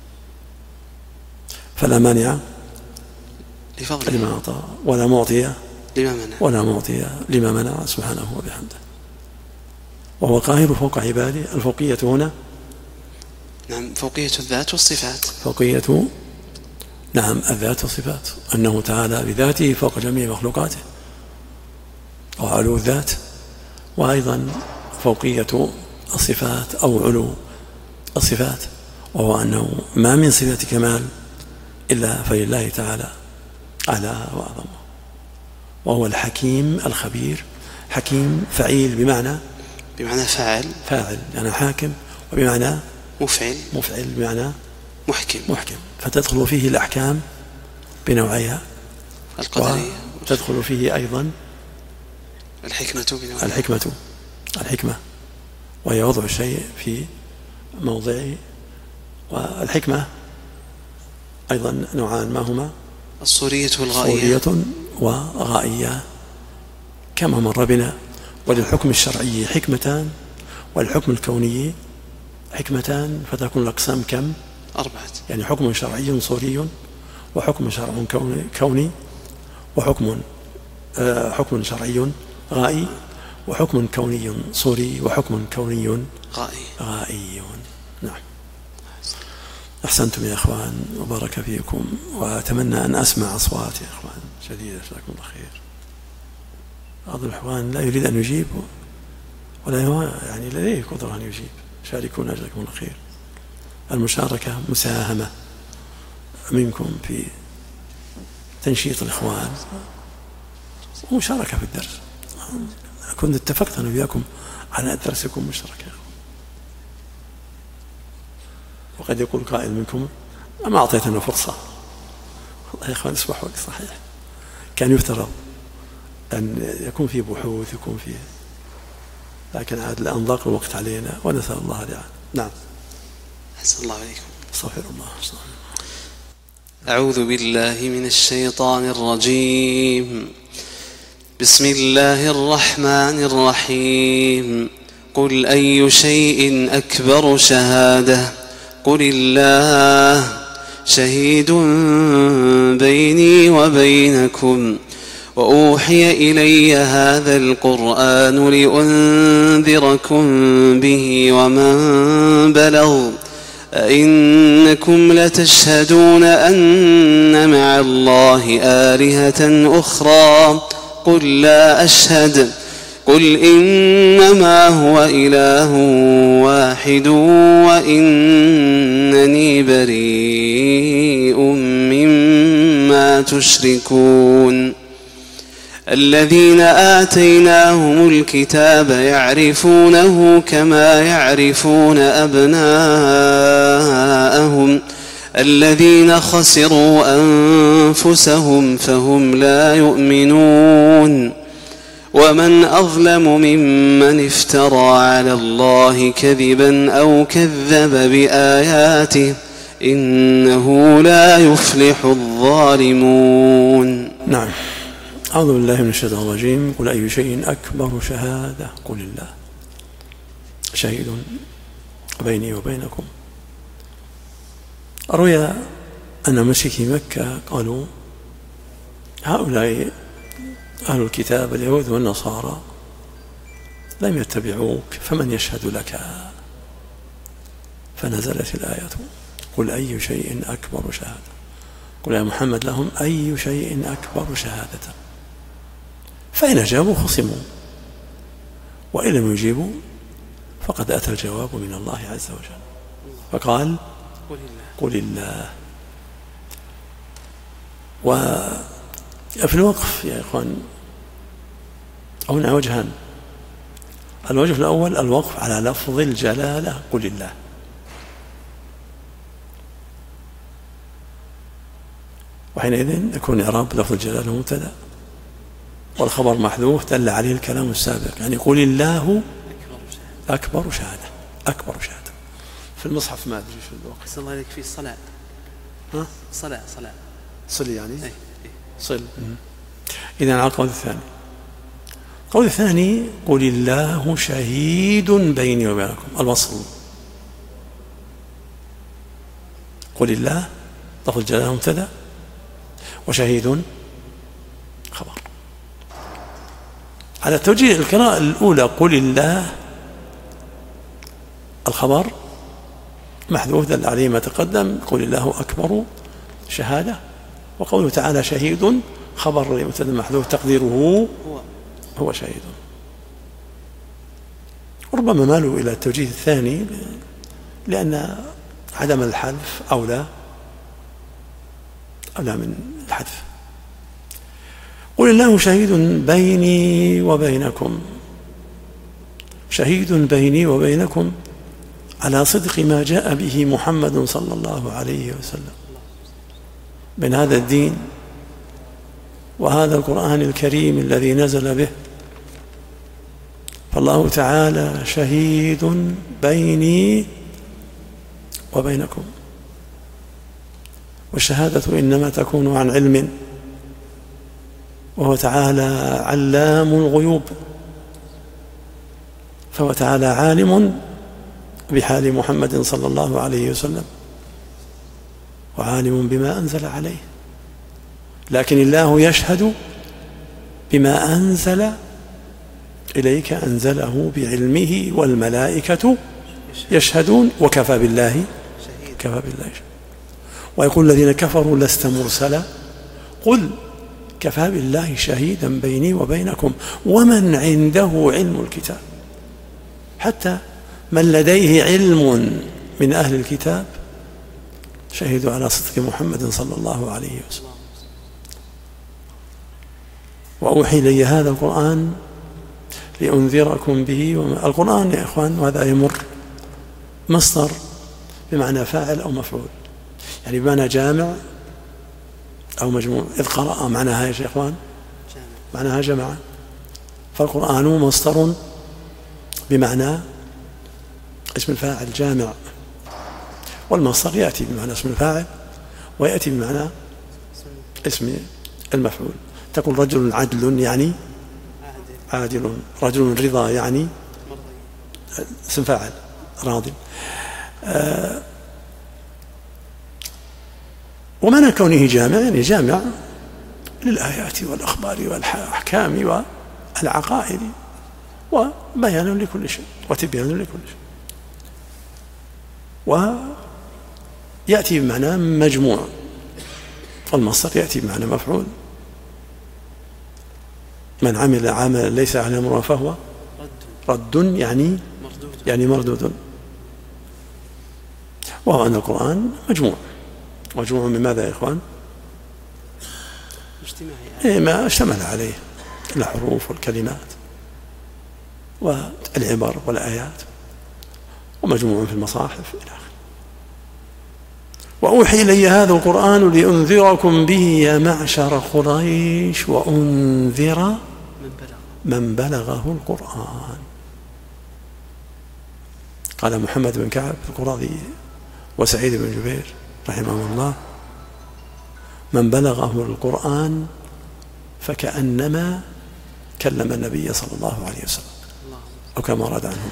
فلا مانع لفضله لما أعطى ولا معطي لما منع ولا معطي لما منع سبحانه وبحمده. وهو قاهر فوق عباده. الفوقية هنا نعم فوقية الذات والصفات. فوقية نعم الذات والصفات، أنه تعالى بذاته فوق جميع مخلوقاته وعلو الذات. وأيضا فوقية الصفات أو علو الصفات، وهو أنه ما من صفة كمال إلا فلله تعالى أعلى وأعظم. وهو الحكيم الخبير. حكيم فعيل بمعنى بمعنى فاعل فاعل يعني حاكم، وبمعنى مفعل مفعل بمعنى محكم محكم. فتدخل فيه الأحكام بنوعيها القدرية، وتدخل فيه أيضا الحكمة بنوعيها. الحكمة الحكمة وهي وضع الشيء في موضعه. والحكمة أيضا نوعان، ما هما؟ الصورية والغائية. صورية وغائية كما مر بنا. وللحكم الشرعي حكمتان، والحكم الكوني حكمتان، فتكون الأقسام كم؟ أربعة. يعني حكم شرعي صوري، وحكم شرع كوني، وحكم آه حكم شرعي غائي، وحكم كوني صوري، وحكم كوني غائي غائي. نعم. أحسنتم يا أخوان وبارك فيكم، وأتمنى أن أسمع أصوات يا أخوان شديدة. جزاكم الله خير. بعض الإخوان لا يريد أن يجيب ولا هو يعني لديه قدرة أن يجيب. شاركونا جزاكم الله خير. المشاركة مساهمة منكم في تنشيط الإخوان ومشاركة في الدرس. كنت اتفقت أنا وياكم على أن درسكم مشتركة، وقد يقول قائل منكم ما أعطيتنا فرصة. والله يا إخوان اسمحوا لي، صحيح كان يفترض أن يكون في بحوث يكون فيه، لكن عاد الآن ضاق الوقت علينا ونسأل الله العافية. نعم. أحسن الله عليكم. استغفر الله. أعوذ بالله من الشيطان الرجيم. بسم الله الرحمن الرحيم. قل أي شيء أكبر شهادة قل الله شهيد بيني وبينكم وأوحي إلي هذا القرآن لأنذركم به ومن بلغ أئنكم لتشهدون أن مع الله آلهة أخرى قل لا أشهد قل إنما هو إله واحد وإنني بريء مما تشركون. الذين آتيناهم الكتاب يعرفونه كما يعرفون أبناءهم الذين خسروا أنفسهم فهم لا يؤمنون. ومن أظلم ممن افترى على الله كذبا أو كذب بآياته إنه لا يفلح الظالمون. نعم. أعوذ بالله من الشيطان الرجيم. قل أي شيء أكبر شهادة قل الله شهيد بيني وبينكم. روي أن مشركي مكة قالوا هؤلاء أهل الكتاب اليهود والنصارى لم يتبعوك فمن يشهد لك؟ فنزلت الآية قل أي شيء أكبر شهادة. قل يا محمد لهم أي شيء أكبر شهادة. فإن أجابوا خصموا وإن لم يجيبوا فقد أتى الجواب من الله عز وجل فقال قل الله. وفي الوقف يا إخوان هنا وجهان. الوجه الأول الوقف على لفظ الجلالة قل الله، وحينئذ يكون إعراب لفظ الجلالة مبتدأ والخبر محذوف دل عليه الكلام السابق، يعني قل الله أكبر شهادة. أكبر شهادة في المصحف ما أدري شو الوقت. صلى الله عليك في الصلاة. ها صلاة صلاة صل يعني أي. صل. إذن على القول الثاني. القول الثاني قل الله شهيد بيني وبينكم الوصل. قل الله لفظ الجلالة مبتدأ وشهيد خبر. على توجيه القراءة الأولى قل الله الخبر محذوف دل عليه ما تقدم قل الله أكبر شهادة، وقوله تعالى شهيد خبر مبتدأ محذوف تقديره هو شهيد. ربما مالوا إلى التوجيه الثاني لأن عدم الحذف أولى أولى من الحذف. قل الله شهيد بيني وبينكم. شهيد بيني وبينكم على صدق ما جاء به محمد صلى الله عليه وسلم من هذا الدين وهذا القرآن الكريم الذي نزل به. فالله تعالى شهيد بيني وبينكم، والشهادة إنما تكون عن علم، وهو تعالى علام الغيوب، فهو تعالى عالم بحال محمد صلى الله عليه وسلم وعالم بما أنزل عليه، لكن الله يشهد بما أنزل إليك أنزله بعلمه والملائكة يشهدون وكفى بالله كفى بالله. ويقول الذين كفروا لست مرسلا قل كفى بالله شهيدا بيني وبينكم ومن عنده علم الكتاب. حتى من لديه علم من أهل الكتاب شهدوا على صدق محمد صلى الله عليه وسلم. وأوحي إلي هذا القرآن لأنذركم به. وما القرآن يا إخوان، وهذا يمر مصدر بمعنى فاعل أو مفعول، يعني بمعنى جامع أو مجموع. إذ قرأ معناها يا إخوان معناها جمع. فالقرآن مصدر بمعنى اسم الفاعل جامع، والمصدر يأتي بمعنى اسم الفاعل ويأتي بمعنى اسم المفعول. تقول رجل عدل يعني عادل، رجل رضا يعني اسم فاعل راض. آه ومعنى كونه جامع يعني جامع للآيات والأخبار والأحكام والعقائد وبيان لكل شيء وتبيان لكل شيء. ويأتي بمعنى مجموع، والمصدر يأتي بمعنى مفعول. من عمل عملا ليس على أمرنا فهو رد يعني يعني مردود. وهو أن القرآن مجموع. مجموع من ماذا يا إخوان؟ إيه ما اشتمل عليه الحروف والكلمات والعبر والآيات، ومجموع في المصاحف إلى آخره. وأوحي إلي هذا القرآن لأنذركم به يا معشر قريش وأنذر من بلغه القرآن. قال محمد بن كعب القرظي وسعيد بن جبير رحمه الله: من بلغه القرآن فكأنما كلم النبي صلى الله عليه وسلم، أو كما ورد عنه.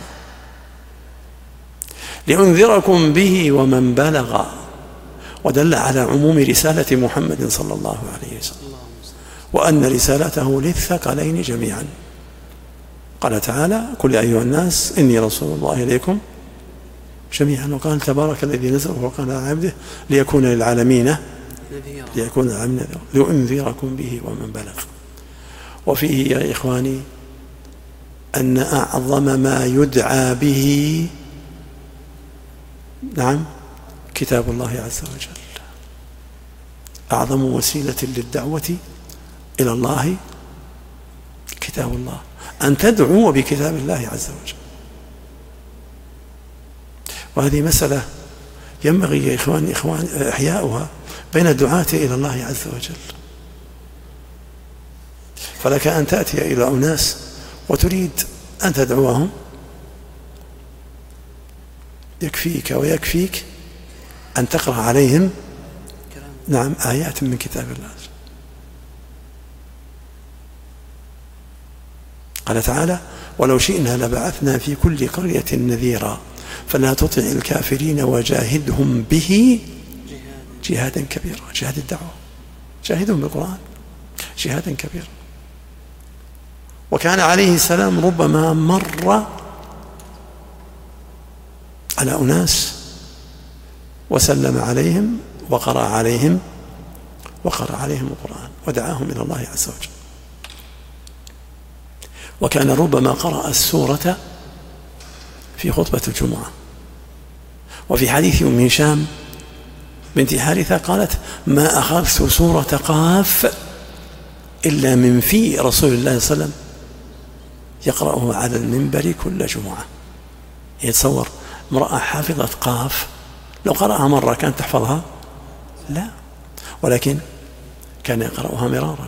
لأنذركم به ومن بلغ، ودل على عموم رسالة محمد صلى الله عليه وسلم، وأن رسالته للثقلين جميعا. قال تعالى: قل يا أيها الناس إني رسول الله إليكم جميعا. وقال: تبارك الذي نزل الفرقان على عبده ليكون للعالمين ليكون للعالمين لأنذركم به ومن بلغ. وفيه يا إخواني أن أعظم ما يدعى به نعم كتاب الله عز وجل. أعظم وسيلة للدعوة إلى الله كتاب الله، أن تدعو بكتاب الله عز وجل. وهذه مسألة ينبغي يا إخواني إخوان إحياؤها بين الدعاة إلى الله عز وجل. فلك أن تأتي إلى أناس وتريد أن تدعوهم، يكفيك ويكفيك أن تقرأ عليهم نعم آيات من كتاب الله. قال تعالى: ولو شئنا لبعثنا في كل قرية نذيرا فلا تطع الكافرين وجاهدهم به جهادا كبيرا. جهاد الدعوة، جاهدهم بالقرآن جهادا كبيرا. وكان عليه السلام ربما مر على أناس وسلم عليهم وقرأ عليهم وقرأ عليهم القرآن ودعاهم إلى الله عز وجل. وكان ربما قرأ السورة في خطبة الجمعة. وفي حديث أم هشام بنت حارثة قالت: ما أخذت سورة قاف إلا من في رسول الله صلى الله عليه وسلم يقرأه على المنبر كل جمعة. يتصور امرأة حافظة قاف لو قرأها مرة كانت تحفظها؟ لا، ولكن كان يقرأها مرارا.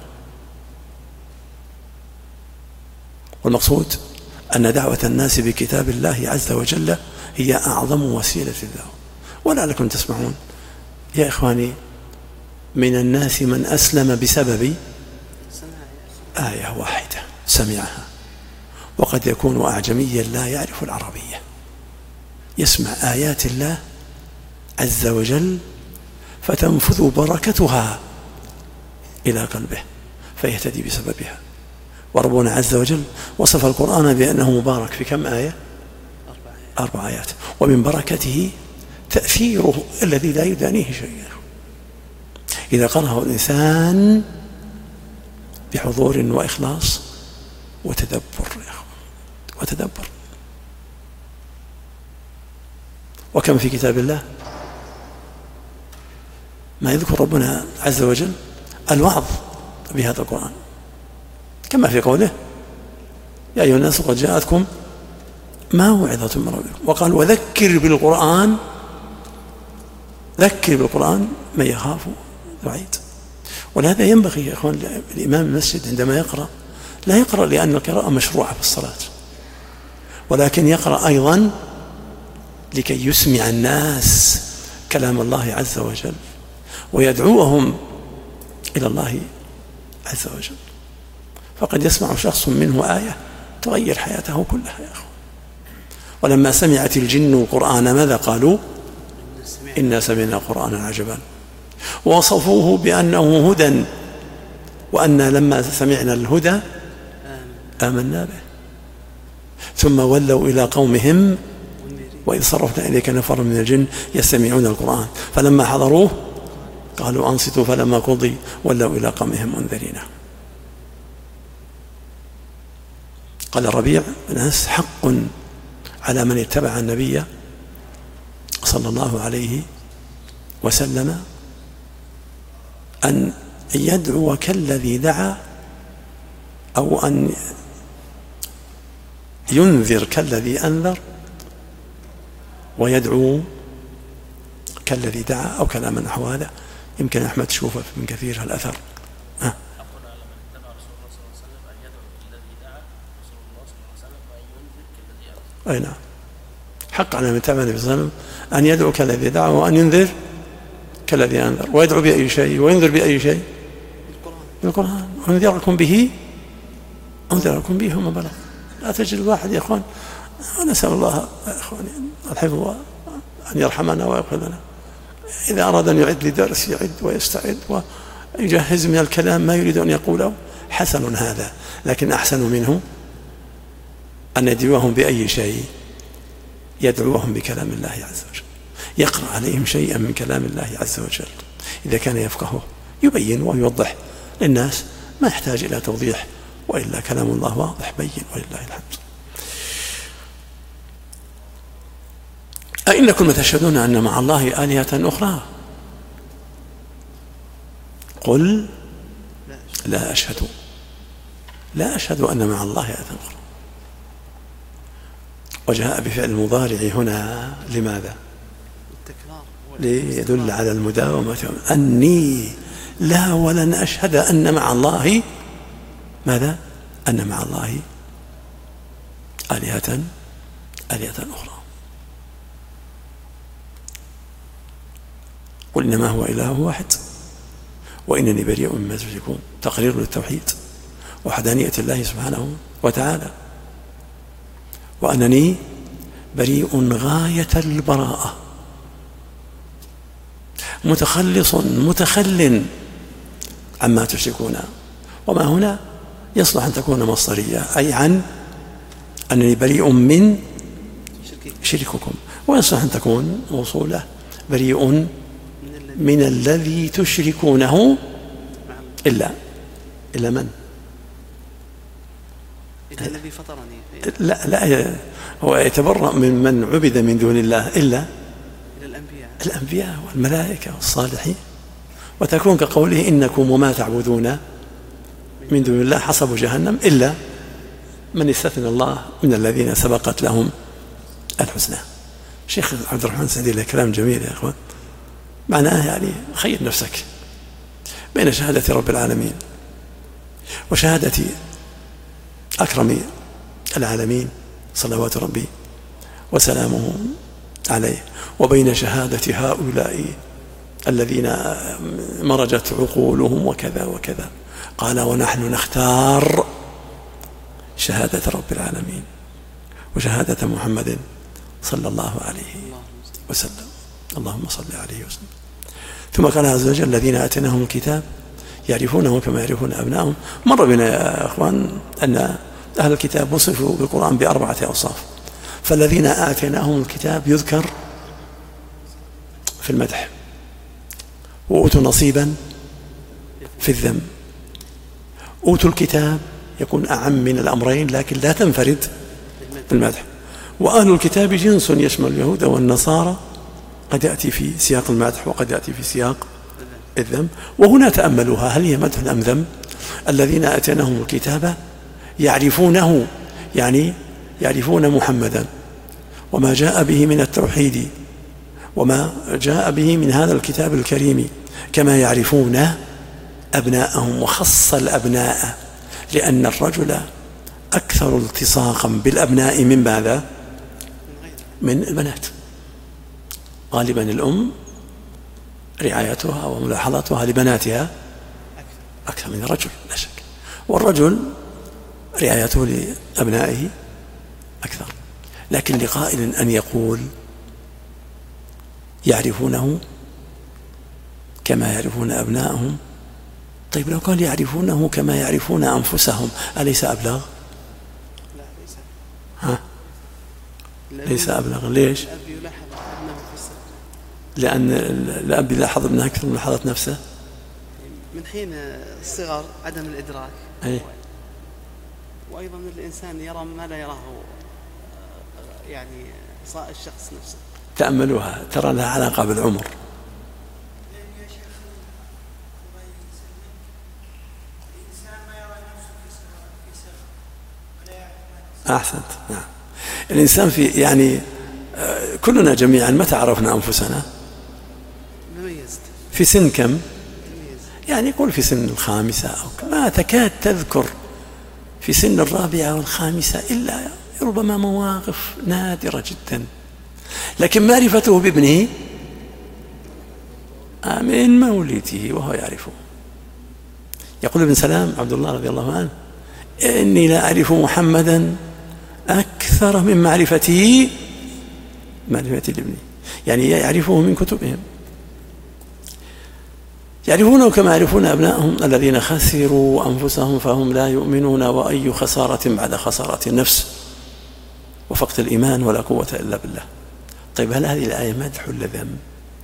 والمقصود أن دعوة الناس بكتاب الله عز وجل هي أعظم وسيلة الدعوة. ولعلكم تسمعون يا إخواني من الناس من أسلم بسبب آية واحدة سمعها، وقد يكون أعجميا لا يعرف العربية، يسمع آيات الله عز وجل فتنفذ بركتها إلى قلبه فيهتدي بسببها. وربنا عز وجل وصف القرآن بأنه مبارك في كم آية؟ أربع آيات. ومن بركته تأثيره الذي لا يدانيه شيء. إذا قرأه الإنسان بحضور وإخلاص وتدبر يا أخوان، وتدبر. وكم في كتاب الله ما يذكر ربنا عز وجل الوعظ بهذا القرآن، كما في قوله يا أيها الناس قد جاءتكم موعظة من ربكم، وقال وذكر بالقرآن، ذكر بالقرآن من يخاف وعيد. ولهذا ينبغي يا أخوان الإمام المسجد عندما يقرأ لا يقرأ لأن القراءة مشروعة في الصلاة، ولكن يقرأ أيضا لكي يسمع الناس كلام الله عز وجل ويدعوهم إلى الله عز وجل. فقد يسمع شخص منه آية تغير حياته كلها يا أخوان. ولما سمعت الجن القرآن ماذا قالوا؟ إنا سمعنا قرآنا عجبا، ووصفوه بأنه هدى، وأن لما سمعنا الهدى آمنا به. ثم ولوا إلى قومهم وإذ صرفنا إليك نفر من الجن يستمعون القرآن فلما حضروه قالوا أنصتوا فلما قضي ولوا إلى قومهم منذرين. قال الربيع بن أنس حق على من اتبع النبي صلى الله عليه وسلم أن يدعو كالذي دعا، أو أن ينذر كالذي أنذر، ويدعو كالذي دعا، أو كلام نحو هذا. يمكن أحمد تشوفه من كثير هالأثر. أه. أي نعم، حق على من اتبع النبي صلى الله عليه وسلم أن يدعو كالذي دعا وأن ينذر كالذي أنذر. ويدعو بأي شيء وينذر بأي شيء؟ بالقرآن. وأنذركم به أنذركم به وما بلغ. لا تجد الواحد يا أخوان، ونسأل الله يا أخواني الحفظ أن يرحمنا ويغفر لنا، إذا أراد أن يعد لدرس يعد ويستعد ويجهز من الكلام ما يريد أن يقوله، حسن هذا، لكن أحسن منه أن يدعوهم بأي شيء، يدعوهم بكلام الله عز وجل، يقرأ عليهم شيئا من كلام الله عز وجل إذا كان يفقهه، يبين ويوضح للناس، ما يحتاج إلى توضيح، وإلا كلام الله واضح بين ولله الحمد. أئنكم تشهدون أن مع الله آلهة أخرى؟ قل لا أشهد، لا أشهد أن مع الله آلهة أخرى. وجاء بفعل المضارع هنا لماذا؟ ليدل على المداومة، أني لا ولن أشهد أن مع الله ماذا؟ أن مع الله آلهة آلهة أخرى. قل إنما هو إله واحد وإنني بريء مما تشركون، تقرير للتوحيد وحدانية الله سبحانه وتعالى، وأنني بريء غاية البراءة، متخلص متخل عما تشركون. وما هنا يصلح أن تكون مصدرية، أي عن أنني بريء من شرككم، ويصلح أن تكون موصولة بريء من الذي تشركونه إلا إلا من؟ إلا الذي فطرني. لا لا، هو يتبرأ من من عبد من دون الله إلا الأنبياء الأنبياء والملائكة والصالحين. وتكون كقوله إنكم وما تعبدون من دون الله حصب جهنم إلا من استثنى الله من الذين سبقت لهم الحسنى. شيخ عبد الرحمن السعدي له كلام جميل يا أخوان، معناه يعني خير نفسك بين شهادة رب العالمين وشهادة أكرم العالمين صلوات ربي وسلامه عليه، وبين شهادة هؤلاء الذين مرجت عقولهم وكذا وكذا. قال ونحن نختار شهادة رب العالمين وشهادة محمد صلى الله عليه وسلم. اللهم صل عليه وسلم. ثم قال عز وجل الذين آتيناهم الكتاب يعرفونه كما يعرفون أبنائهم. مر بنا يا أخوان أن أهل الكتاب وصفوا بالقرآن بأربعة أوصاف، فالذين آتيناهم الكتاب يذكر في المدح، وأوتوا نصيبا في الذم، أوتوا الكتاب يكون أعم من الأمرين لكن لا تنفرد بالمدح. وأهل الكتاب جنس يشمل اليهود والنصارى، قد يأتي في سياق المدح وقد يأتي في سياق الذم. وهنا تأملوها، هل هي مدح أم ذم؟ الذين آتيناهم الكتاب يعرفونه، يعني يعرفون محمدا وما جاء به من التوحيد وما جاء به من هذا الكتاب الكريم كما يعرفون أبناءهم. وخص الأبناء لأن الرجل أكثر التصاقا بالأبناء من ماذا؟ من البنات. غالبا الأم رعايتها وملاحظتها لبناتها أكثر من الرجل لا شك، والرجل رعايته لأبنائه أكثر. لكن لقائل أن يقول يعرفونه كما يعرفون أبنائهم، طيب لو قال يعرفونه كما يعرفون أنفسهم أليس أبلغ؟ لا ليس. ها؟ ليس أبلغ. ليش؟ الأب يلاحظ ابنه في السر، لأن الأب يلاحظ ابنه أكثر من ملاحظة نفسه من حين الصغر عدم الإدراك. أي. وأيضا الإنسان يرى ما لا يراه يعني الشخص نفسه. تأملوها، ترى لها علاقة بالعمر. أحسنت. نعم. الإنسان في يعني كلنا جميعا متى عرفنا أنفسنا؟ مميزت. في سن كم؟ يعني يقول في سن الخامسة أو ما تكاد تذكر في سن الرابعة والخامسة إلا ربما مواقف نادرة جدا. لكن معرفته بابنه من مولده وهو يعرفه. يقول ابن سلام عبد الله رضي الله عنه: إني لا أعرف محمدا أكثر من معرفتي معرفتي لابني، يعني يعرفه من كتبهم، يعرفونه كما يعرفون أبنائهم الذين خسروا أنفسهم فهم لا يؤمنون، وأي خسارة بعد خسارة النفس وفقد الإيمان ولا قوة إلا بالله. طيب هل هذه الآية مدح ولا ذم؟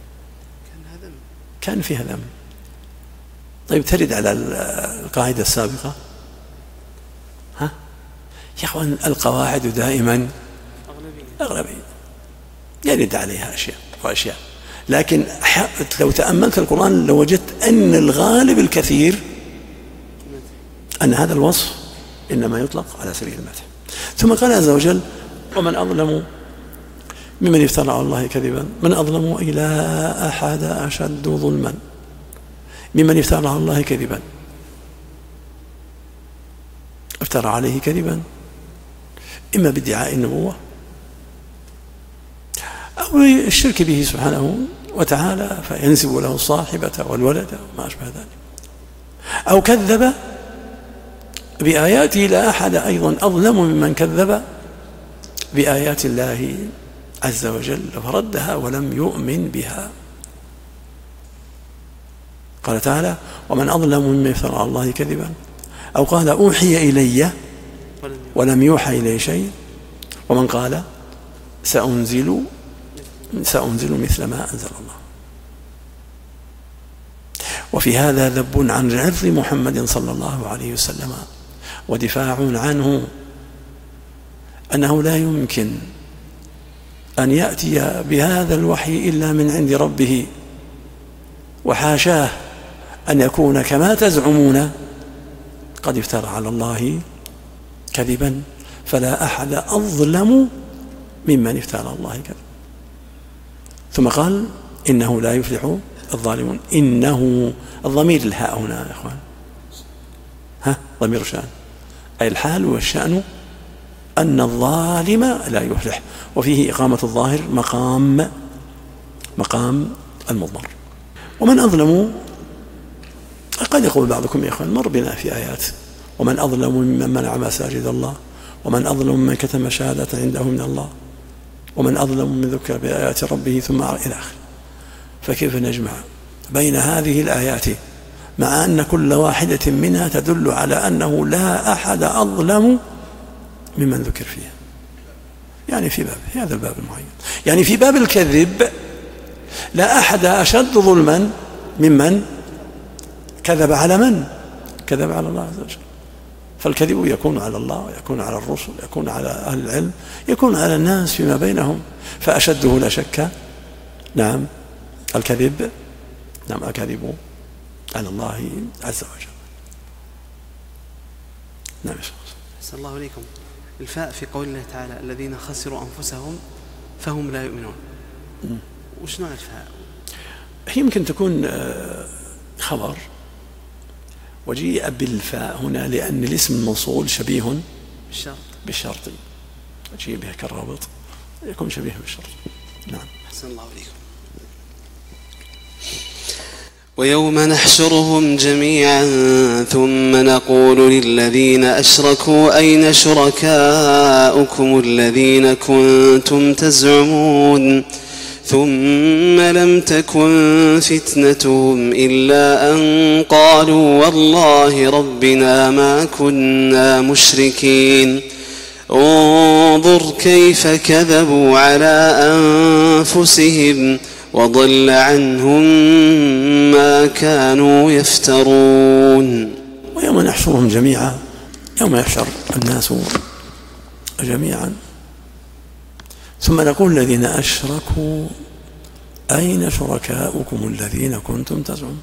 كان فيها ذم. طيب ترد على القاعدة السابقة. ها يا أخوان، القواعد دائما أغلبية يرد عليها أشياء وأشياء، لكن لو تأملت القرآن لوجدت أن الغالب الكثير أن هذا الوصف إنما يطلق على سبيل المدح. ثم قال عز وجل: ومن أظلم ممن افترى على الله كذبا. من أظلم أي لا أحد أشد ظلما ممن افترى على الله كذبا. افترى عليه كذبا إما بادعاء النبوة أو الشرك به سبحانه وتعالى فينسب له الصاحبة والولد وما أشبه ذلك، أو كذب بآياته. لا أحد أيضا أظلم ممن كذب بآيات الله عز وجل فردها ولم يؤمن بها. قال تعالى: ومن أظلم ممن افترى على الله كذبا، أو قال أوحي إلي ولم يوحى إلي شيء، ومن قال سأنزل سأنزل مثل ما أنزل الله. وفي هذا ذب عن عرض محمد صلى الله عليه وسلم ودفاع عنه، أنه لا يمكن أن يأتي بهذا الوحي إلا من عند ربه، وحاشاه أن يكون كما تزعمون قد افترى على الله كذبا، فلا أحد أظلم ممن افترى على الله كذبا. ثم قال: إنه لا يفلح الظالمون. إنه الضمير الهاء هنا يا أخوان، ها ضمير شأن، أي الحال والشأن أن الظالم لا يفلح، وفيه إقامة الظاهر مقام مقام المضمر. ومن أظلم، قد يقول بعضكم يا أخوان مر بنا في آيات: ومن أظلم ممن منع مساجد الله، ومن أظلم ممن كتم شهادة عنده من الله، ومن أظلم ممن ذكر بآيات ربه ثم إلى آخره. فكيف نجمع بين هذه الآيات مع أن كل واحدة منها تدل على أنه لا أحد أظلم ممن ذكر فيها؟ يعني في باب في هذا الباب المعين، يعني في باب الكذب لا أحد أشد ظلما ممن كذب على من؟ كذب على الله عز وجل. فالكذب يكون على الله ويكون على الرسل، يكون على أهل العلم، يكون على الناس فيما بينهم، فأشده لا شك نعم الكذب، نعم الكذب على الله عز وجل. نعم. أحسن الله إليكم. الفاء في قول الله تعالى الذين خسروا أنفسهم فهم لا يؤمنون، وش نوع الفاء؟ هي يمكن تكون خبر وجيء بالفاء هنا لأن الاسم الموصول شبيه بالشرط بالشرط وجيء به كالرابط يكون شبيه بالشرط. نعم. أحسن الله إليكم. ويوم نحشرهم جميعا ثم نقول للذين أشركوا أين شركاؤكم الذين كنتم تزعمون ثم لم تكن فتنتهم إلا أن قالوا والله ربنا ما كنا مشركين انظر كيف كذبوا على أنفسهم وضل عنهم ما كانوا يفترون. ويوم نحشرهم جميعا، يوم يحشر الناس جميعا ثم نقول الذين أشركوا أين شركاؤكم الذين كنتم تزعمون.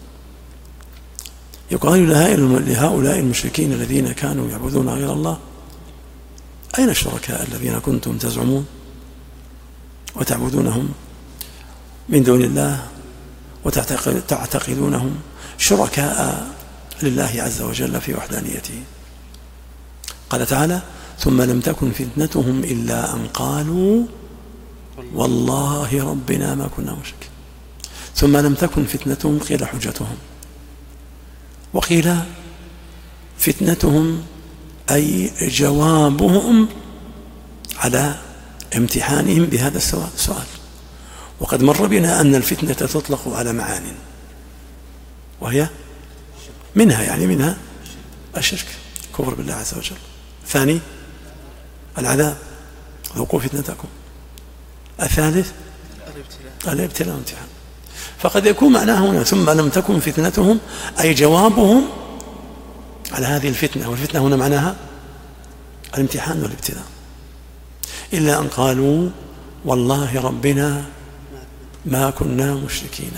يقال لهؤلاء المشركين الذين كانوا يعبدون غير الله أين الشركاء الذين كنتم تزعمون وتعبدونهم من دون الله وتعتقدونهم شركاء لله عز وجل في وحدانيته. قال تعالى ثم لم تكن فتنتهم إلا أن قالوا والله ربنا ما كنا مشركين. ثم لم تكن فتنتهم قيل حجتهم، وقيل فتنتهم أي جوابهم على امتحانهم بهذا السؤال. وقد مر بنا أن الفتنة تطلق على معان، وهي منها يعني منها الشرك كفر بالله عز وجل. ثاني العذاب ذوقوا فتنتكم. الثالث الابتلاء والامتحان. فقد يكون معناه هنا ثم لم تكن فتنتهم أي جوابهم على هذه الفتنة، والفتنة هنا معناها الامتحان والابتلاء، إلا أن قالوا والله ربنا ما كنا مشركين.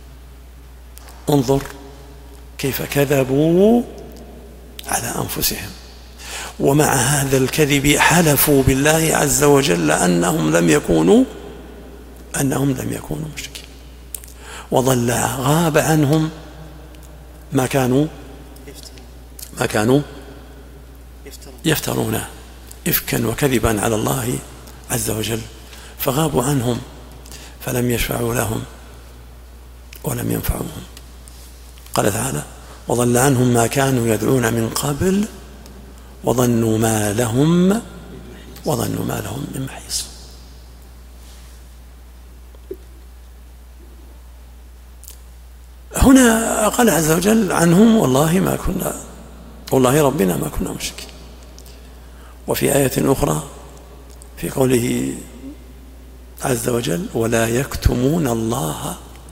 انظر كيف كذبوا على أنفسهم، ومع هذا الكذب حلفوا بالله عز وجل أنهم لم يكونوا أنهم لم يكونوا مشركين، وظل غاب عنهم ما كانوا ما كانوا يفترون إفكا وكذبا على الله عز وجل، فغابوا عنهم فلم يشفعوا لهم ولم ينفعوهم. قال تعالى وضل عنهم ما كانوا يدعون من قبل وظنوا ما لهم وظنوا ما لهم من محيص. هنا قال عز وجل عنهم والله ما كنا والله ربنا ما كنا مشركين. وفي آية أخرى في قوله عز وجل ولا يكتمون الله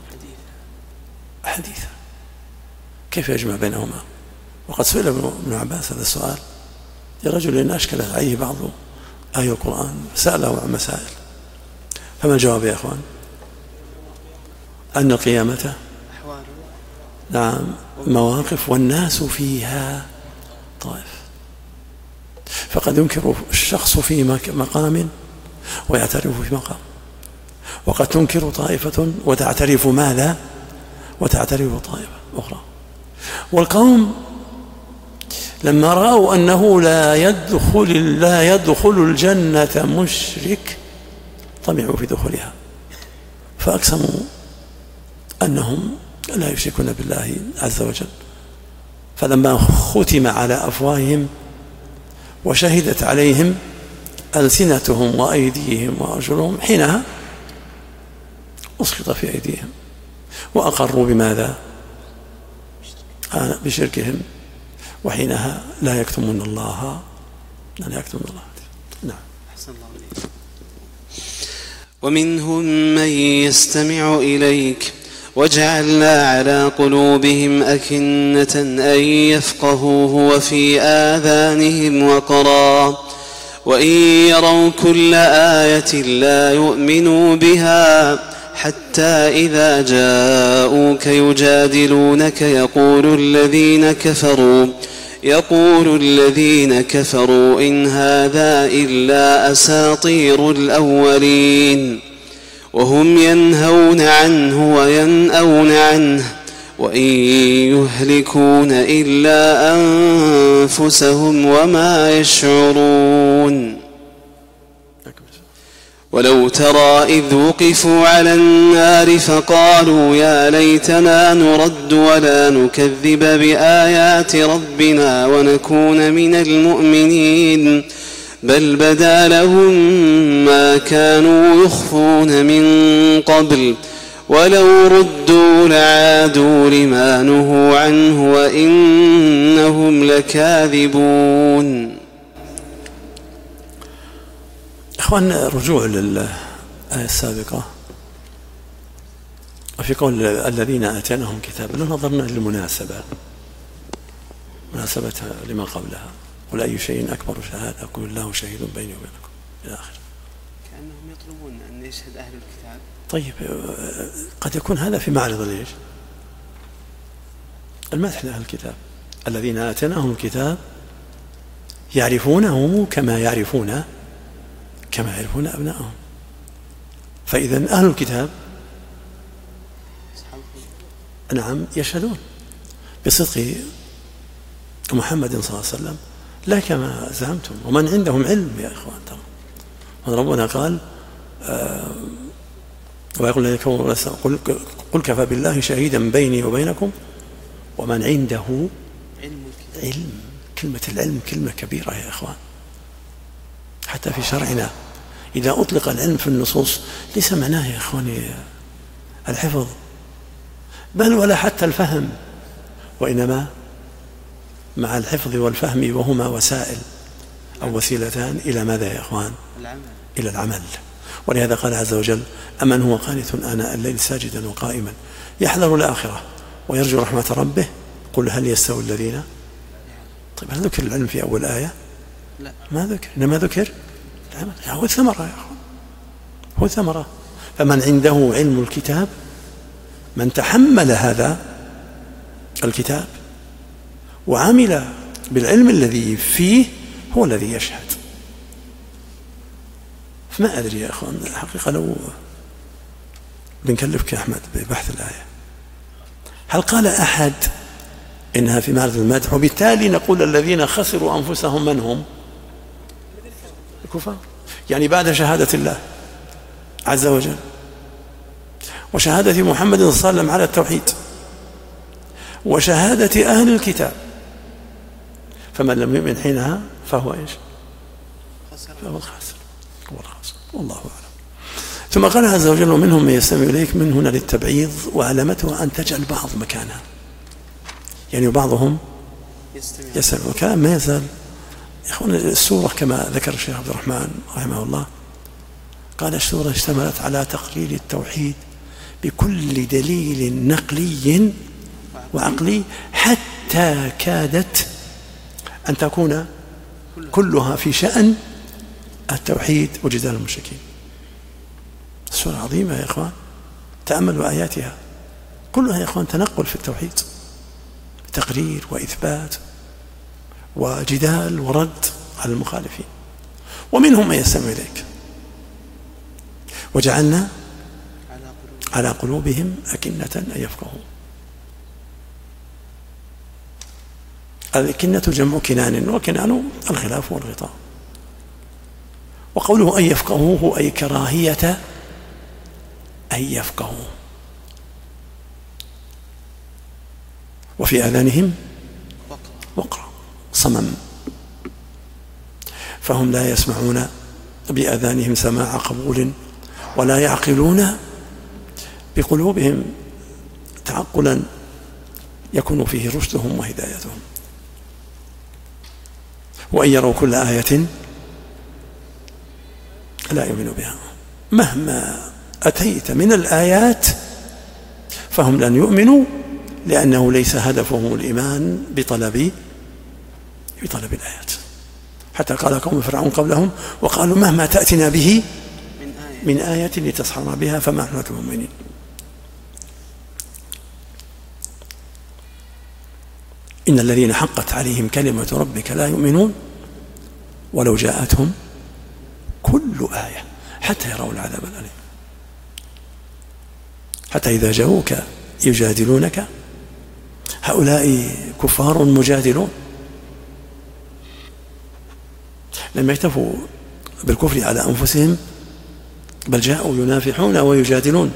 حديثا. كيف يجمع بينهما؟ وقد سئل ابن عباس هذا السؤال لرجل أشكلت عليه بعض آية القرآن سأله عن مسائل، فما الجواب يا أخوان؟ أن القيامة نعم مواقف والناس فيها طائف، فقد ينكر الشخص في مقام ويعترف في مقام، وقد تنكر طائفة وتعترف ماذا وتعترف طائفة أخرى. والقوم لما رأوا أنه لا يدخل لا يدخل الجنة مشرك طمعوا في دخولها، فأقسموا أنهم لا يشركون بالله عز وجل. فلما ختم على أفواههم وشهدت عليهم ألسنتهم وأيديهم وأرجلهم حينها أسقط في أيديهم وأقروا بماذا؟ بشركهم، وحينها لا يكتمون الله لا يكتمون الله. نعم. أحسن الله عليك. ومنهم من يستمع إليك وجعلنا على قلوبهم أكنة أن يفقهوه وفي آذانهم وقرا وإن يروا كل آية لا يؤمنوا بها حتى إذا جاءوك يجادلونك يقول الذين كفروا يقول الذين كفروا إن هذا إلا أساطير الأولين وهم ينهون عنه وينأون عنه وإن يهلكون إلا أنفسهم وما يشعرون. ولو ترى إذ وقفوا على النار فقالوا يا ليتنا نرد ولا نكذب بآيات ربنا ونكون من المؤمنين بل بدا لهم ما كانوا يخفون من قبل ولو ردوا لعادوا لما نهوا عنه وإنهم لكاذبون. إخوان، رجوع للآية السابقة وفي قول الذين آتيناهم كتابا نظرنا للمناسبة مناسبتها لما قبلها قل أي شيء أكبر شهادة قل الله شهيد بيني وبينكم إلى آخره. كأنهم يطلبون أن يشهد أهل الكتاب. طيب قد يكون هذا في معرض ليش؟ المدح لأهل الكتاب الذين آتيناهم الكتاب يعرفونه كما يعرفون كما يعرفون أبنائهم. فإذا أهل الكتاب نعم يشهدون بصدق محمد صلى الله عليه وسلم لا كما زعمتم. ومن عندهم علم يا إخوان ترى ربنا قال آه ويقول لكم قل, قل كفى بالله شهيدا بيني وبينكم ومن عنده علم. كلمة العلم كلمة كبيرة يا إخوان. حتى في شرعنا إذا أطلق العلم في النصوص ليس معناه يا إخواني الحفظ بل ولا حتى الفهم، وإنما مع الحفظ والفهم وهما وسائل أو وسيلتان إلى ماذا يا إخوان؟ العمل. إلى العمل. ولهذا قال عز وجل أمن هو قانت آناء الليل ساجدا وقائما يحذر الآخرة ويرجو رحمة ربه قل هل يستوي الذين. طيب هل ذكر العلم في أول آية؟ لا ما ذكر، إنما ذكر العمل. هو الثمرة يا أخوان، هو الثمرة. فمن عنده علم الكتاب من تحمل هذا الكتاب وعمل بالعلم الذي فيه هو الذي يشهد. فما أدري يا أخوان الحقيقة لو بنكلفك يا أحمد ببحث الآية هل قال أحد إنها في معرض المدح وبالتالي نقول الذين خسروا أنفسهم من هم؟ الكفار. يعني بعد شهادة الله عز وجل وشهادة محمد صلى الله عليه وسلم على التوحيد وشهادة أهل الكتاب فمن لم يؤمن حينها فهو إيش؟ فهو الخاسر، هو الخاسر. والله أعلم. ثم قال عز وجل ومنهم من يستمع إليك من هنا للتبعيض وعلامته أن تجعل بعض مكانها، يعني بعضهم يستمع وكلام ما يزال. يا أخوان السورة كما ذكر الشيخ عبد الرحمن رحمه الله قال السورة اشتملت على تقرير التوحيد بكل دليل نقلي وعقلي حتى كادت أن تكون كلها في شأن التوحيد وجدال المشركين. السورة عظيمة يا إخوان، تأملوا آياتها كلها يا إخوان تنقل في التوحيد، تقرير وإثبات وجدال ورد على المخالفين. ومنهم من يستمع إليك وجعلنا على قلوبهم أكنة أن يفقهوا. الأكنة جمع كنان، وكنان الخلاف والغطاء. وقوله أن يفقهوه أي كراهية أن يفقهوا. وفي آذانهم وقر صمم فهم لا يسمعون بآذانهم سماع قبول ولا يعقلون بقلوبهم تعقلا يكون فيه رشدهم وهدايتهم. وإن يروا كل آية لا يؤمنوا بها. مهما أتيت من الآيات فهم لن يؤمنوا لأنه ليس هدفهم الإيمان بطلب بطلب الآيات. حتى قال قوم فرعون قبلهم وقالوا مهما تأتنا به من آية لتسحرنا بها فما نحن بمؤمنين. إن الذين حقت عليهم كلمة ربك لا يؤمنون ولو جاءتهم كل آية حتى يروا العذاب الأليم. حتى إذا جاءوك يجادلونك هؤلاء كفار مجادلون لم يكتفوا بالكفر على أنفسهم بل جاءوا ينافحون ويجادلون.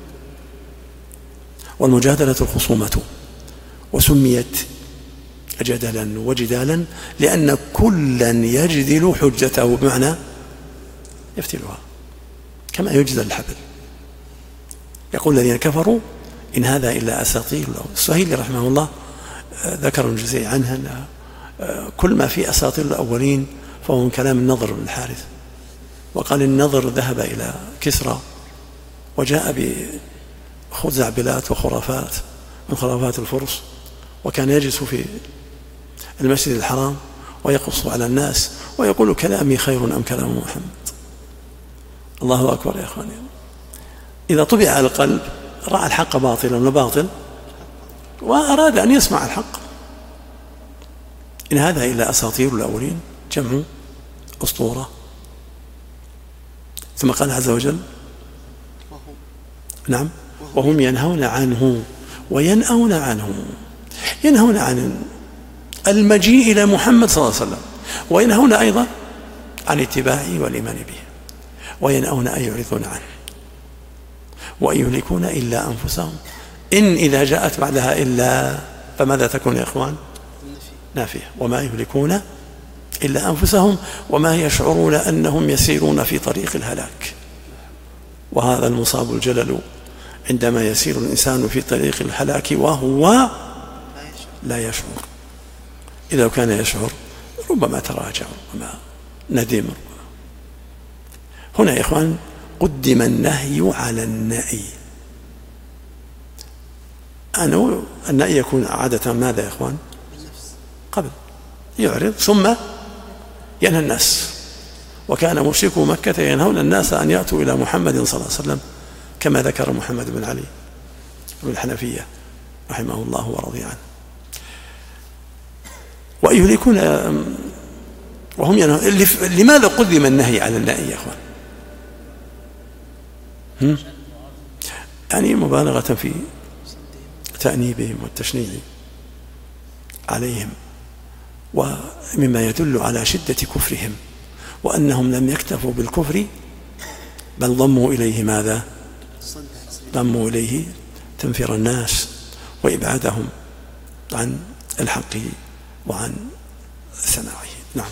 والمجادلة الخصومة، وسميت جدلا وجدالا لأن كلا يجدل حجته بمعنى يفتلها كما يجدل الحبل. يقول الذين كفروا إن هذا إلا أساطير الأولين. السهيلي رحمه الله ذكر الجزء عنها أن كل ما في أساطير الأولين فهو من كلام النضر بن الحارث. وقال النضر ذهب إلى كسرى وجاء بخزعبلات وخرافات من خرافات الفرس، وكان يجلس في المسجد الحرام ويقص على الناس ويقول كلامي خير أم كلام محمد. الله أكبر يا أخواني. إذا طبع على القلب رأى الحق باطلا وباطل وأراد أن يسمع الحق. إن هذا إلا أساطير الأولين جمع أسطورة. ثم قال عز وجل نعم وهم ينهون عنه وينأون عنه. ينهون عن المجيء إلى محمد صلى الله عليه وسلم، وينهون أيضا عن اتباعه والإيمان به، وينأون أن يعرضون عنه، وإن يهلكون إلا أنفسهم. إن إذا جاءت بعدها إلا فماذا تكون يا إخوان؟ نافية. وما يهلكون إلا أنفسهم وما يشعرون أنهم يسيرون في طريق الهلاك. وهذا المصاب الجلل عندما يسير الإنسان في طريق الهلاك وهو لا يشعر. إذا كان يشعر ربما تراجع ربما ندم. هنا يا إخوان قدم النهي على النهي. أنه النهي يكون عادة ماذا يا إخوان؟ قبل يعرض ثم ينهى الناس. وكان مشركو مكة ينهون الناس أن يأتوا إلى محمد صلى الله عليه وسلم كما ذكر محمد بن علي بن الحنفية رحمه الله ورضي عنه. ويهلكون وهم ينهون. لماذا قدم النهي على النهي يا أخوان؟ هم؟ يعني مبالغة في تأنيبهم والتشنيع عليهم، ومما يدل على شدة كفرهم وأنهم لم يكتفوا بالكفر بل ضموا إليه ماذا؟ ضموا إليه تنفير الناس وإبعادهم عن الحق وعن سماعه. نعم.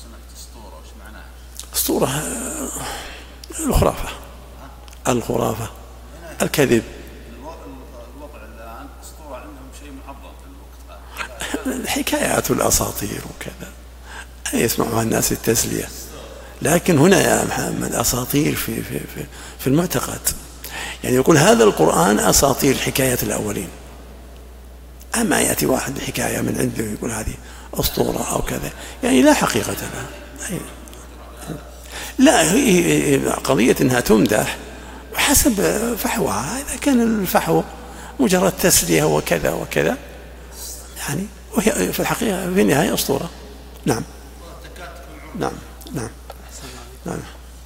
اسطورة الخرافة، الخرافة الكذب. الحكايات والأساطير وكذا يسمعها الناس التسلية، لكن هنا يا محمد أساطير في, في, في, في المعتقد. يعني يقول هذا القرآن أساطير حكاية الأولين. أما يأتي واحد بحكاية من عنده يقول هذه أسطورة أو كذا، يعني لا حقيقة لها. لا، هي قضية أنها تمدح حسب فحوها. إذا كان الفحو مجرد تسلية وكذا وكذا يعني، وهي في الحقيقة في النهاية أسطورة. نعم نعم نعم نعم.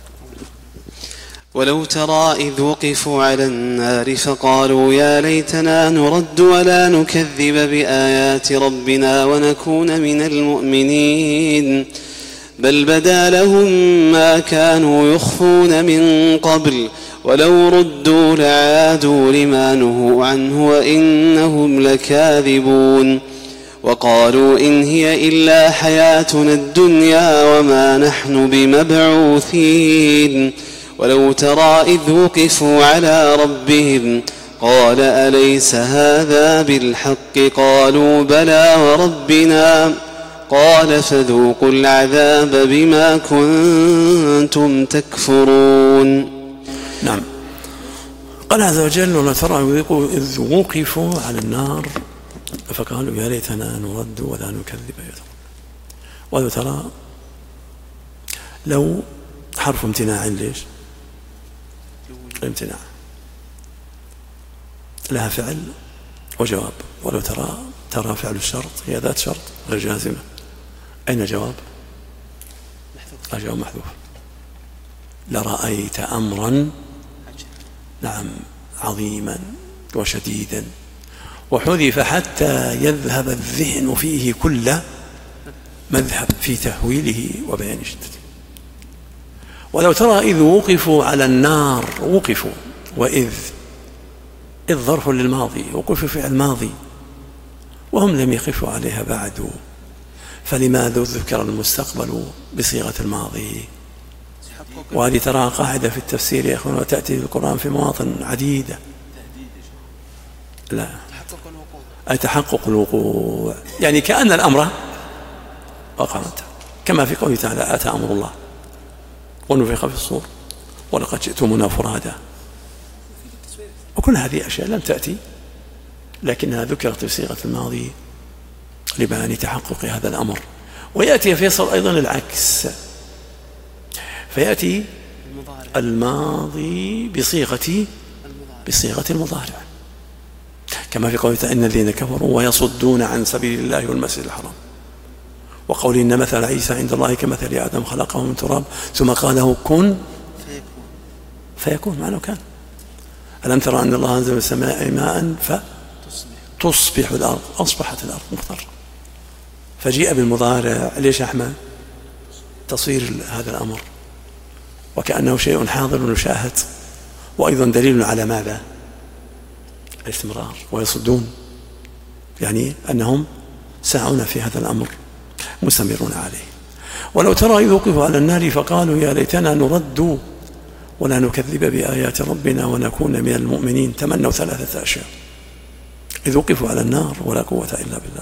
ولو ترى إذ وقفوا على النار فقالوا يا ليتنا نرد ولا نكذب بآيات ربنا ونكون من المؤمنين بل بدا لهم ما كانوا يخفون من قبل ولو ردوا لعادوا لما نهوا عنه وإنهم لكاذبون وقالوا إن هي إلا حياتنا الدنيا وما نحن بمبعوثين ولو ترى إذ وقفوا على ربهم قال أليس هذا بالحق قالوا بلى وربنا قال فذوقوا العذاب بما كنتم تكفرون. نعم. قال عز وجل: ولو ترى إذ وقفوا على النار فقالوا يا ليتنا نرد ولا نكذب بآيات ربنا. ولو ترى لو حرف امتناع، ليش؟ الامتناع لها فعل وجواب. ولو ترى ترى فعل الشرط، هي ذات شرط غير جازمة. أين جواب؟ الجواب محذوف. لرأيت أمرا نعم عظيما وشديدا، وحذف حتى يذهب الذهن فيه كل مذهب في تهويله وبيان شدته. ولو ترى إذ وقفوا على النار، وقفوا، وإذ إذ ظرف للماضي، وقفوا في الماضي وهم لم يقفوا عليها بعد، فلماذا ذكر المستقبل بصيغة الماضي؟ وهذه ترى قاعدة في التفسير يا أخوان، وتأتي في القرآن في مواطن عديدة. لا، أي تحقق الوقوع، يعني كأن الأمر وقع، كما في قوله تعالى: أتى أمر الله ونفخ في الصور ولقد جئتمونا فرادا. وكل هذه أشياء لم تأتي، لكنها ذكرت بصيغة الماضي لبيان تحقق هذا الأمر. ويأتي فيصل أيضا العكس، فيأتي الماضي بصيغة بصيغة المضارع، كما في قوله إن الذين كفروا ويصدون عن سبيل الله والمسجد الحرام، وقول إن مثل عيسى عند الله كمثل آدم خلقه من تراب ثم قال له كن فيكون، معناه كان. ألم ترى أن الله أنزل من السماء ماء فتصبح الأرض، أصبحت الأرض مخضرة. فجيء بالمضارع، ليش أحمد؟ تصوير هذا الأمر وكأنه شيء حاضر يشاهد، وأيضا دليل على ماذا؟ الاستمرار. ويصدون يعني أنهم ساعون في هذا الأمر مستمرون عليه. ولو ترى إذ وقفوا على النار فقالوا يا ليتنا نرد ولا نكذب بآيات ربنا ونكون من المؤمنين. تمنوا ثلاثة أشياء: إذ وقفوا على النار ولا قوة إلا بالله.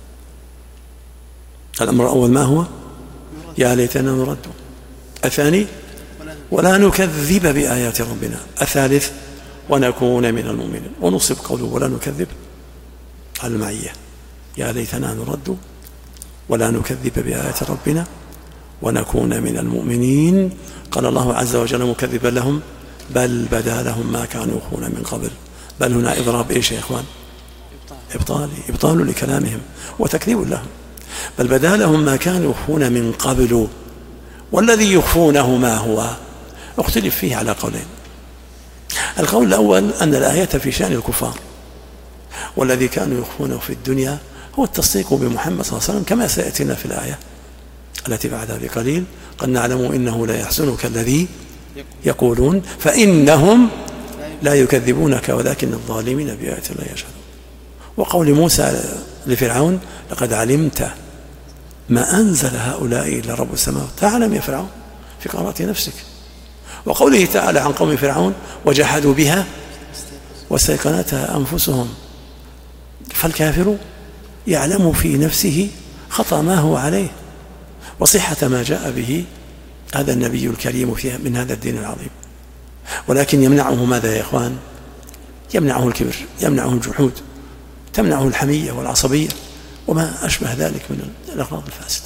الأمر الأول ما هو؟ يا ليتنا نرد. الثاني ولا نكذب بآيات ربنا. الثالث ونكون من المؤمنين. ونصب قوله ولا نكذب على المعية، يا ليتنا نرد ولا نكذب بآيات ربنا ونكون من المؤمنين. قال الله عز وجل مكذبا لهم بل بدا لهم ما كانوا يخفون من قبل. بل هنا إضراب إيش يا إخوان؟ إبطال إبطال لكلامهم وتكذيب لهم. بل بدا لهم ما كانوا يخفون من قبل، والذي يخفونه ما هو؟ اختلف فيه على قولين. القول الأول أن الآية في شأن الكفار، والذي كانوا يخفونه في الدنيا هو التصديق بمحمد صلى الله عليه وسلم، كما سيأتينا في الآية التي بعدها بقليل: قد نعلم إنه لا يحزنك الذي يقولون فإنهم لا يكذبونك ولكن الظالمين بآيات الله يجحدون. وقول موسى لفرعون: لقد علمت ما أنزل هؤلاء إلا رب السماوات. تعلم يا فرعون في قرارة نفسك. وقوله تعالى عن قوم فرعون: وجحدوا بها واستيقنتها أنفسهم. فالكافر يعلم في نفسه خطأ ما هو عليه وصحة ما جاء به هذا النبي الكريم فيها من هذا الدين العظيم، ولكن يمنعه ماذا يا إخوان؟ يمنعه الكبر، يمنعه الجحود، تمنعه الحمية والعصبية وما أشبه ذلك من الأغراض الفاسدة.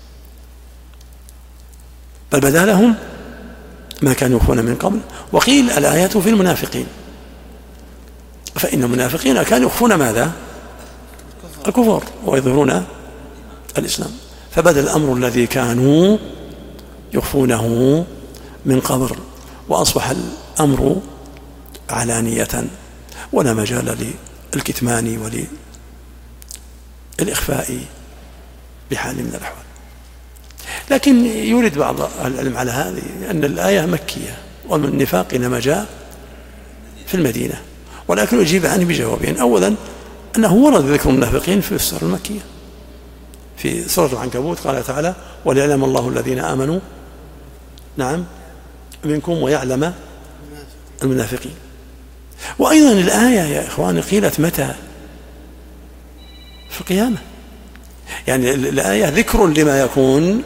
بل بدا لهم ما كانوا يخفون من قبل. وقيل الآيات في المنافقين، فإن المنافقين كانوا يخفون ماذا؟ الكفر ويظهرون الإسلام. فبدأ الأمر الذي كانوا يخفونه من قبل، وأصبح الأمر علانية ولا مجال للكتمان وللإخفاء بحال من الأحوال. لكن يورد بعض العلم على هذه أن الآية مكية، والنفاق إنما جاء في المدينة، ولكن يجيب عنه بجوابين. أولا أنه ورد ذكر المنافقين في السورة المكية. في سورة العنكبوت قال تعالى: وليعلم الله الذين آمنوا نعم منكم ويعلم المنافقين. وأيضا الآية يا إخواني قيلت متى؟ في القيامة. يعني الآية ذكر لما يكون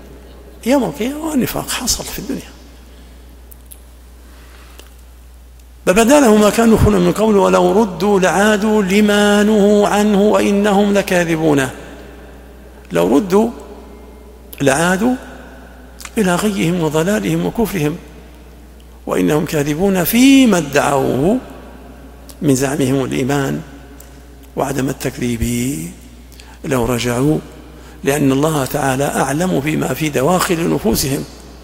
يوم القيامة، والنفاق حصل في الدنيا. بل بدا لهم ما كانوا يخفون من قبل ولو ردوا لعادوا لما نهوا عنه وإنهم لكاذبون. لو ردوا لعادوا إلى غيهم وضلالهم وكفرهم وإنهم كاذبون فيما ادعوه من زعمهم الإيمان وعدم التكذيب. لو رجعوا، لأن الله تعالى أعلم بما في دواخل نفوسهم،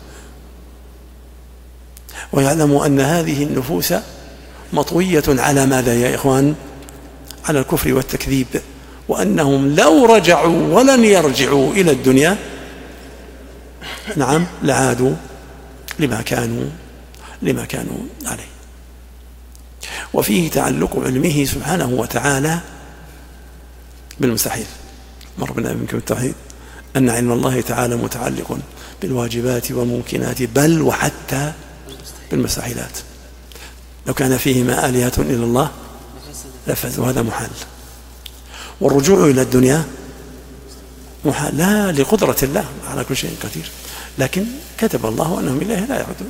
ويعلم أن هذه النفوس مطوية على ماذا يا إخوان؟ على الكفر والتكذيب، وأنهم لو رجعوا ولن يرجعوا إلى الدنيا نعم لعادوا لما كانوا لما كانوا عليه. وفيه تعلق علمه سبحانه وتعالى بالمستحيل. مر بنا منكم التوحيد أن علم الله تعالى متعلق بالواجبات والممكنات بل وحتى بالمستحيلات. لو كان فيهما آلهة إلا الله لفسدوا، هذا محال. والرجوع إلى الدنيا محال، لا لقدرة الله على كل شيء قدير، لكن كتب الله أنهم إليه لا يعودون.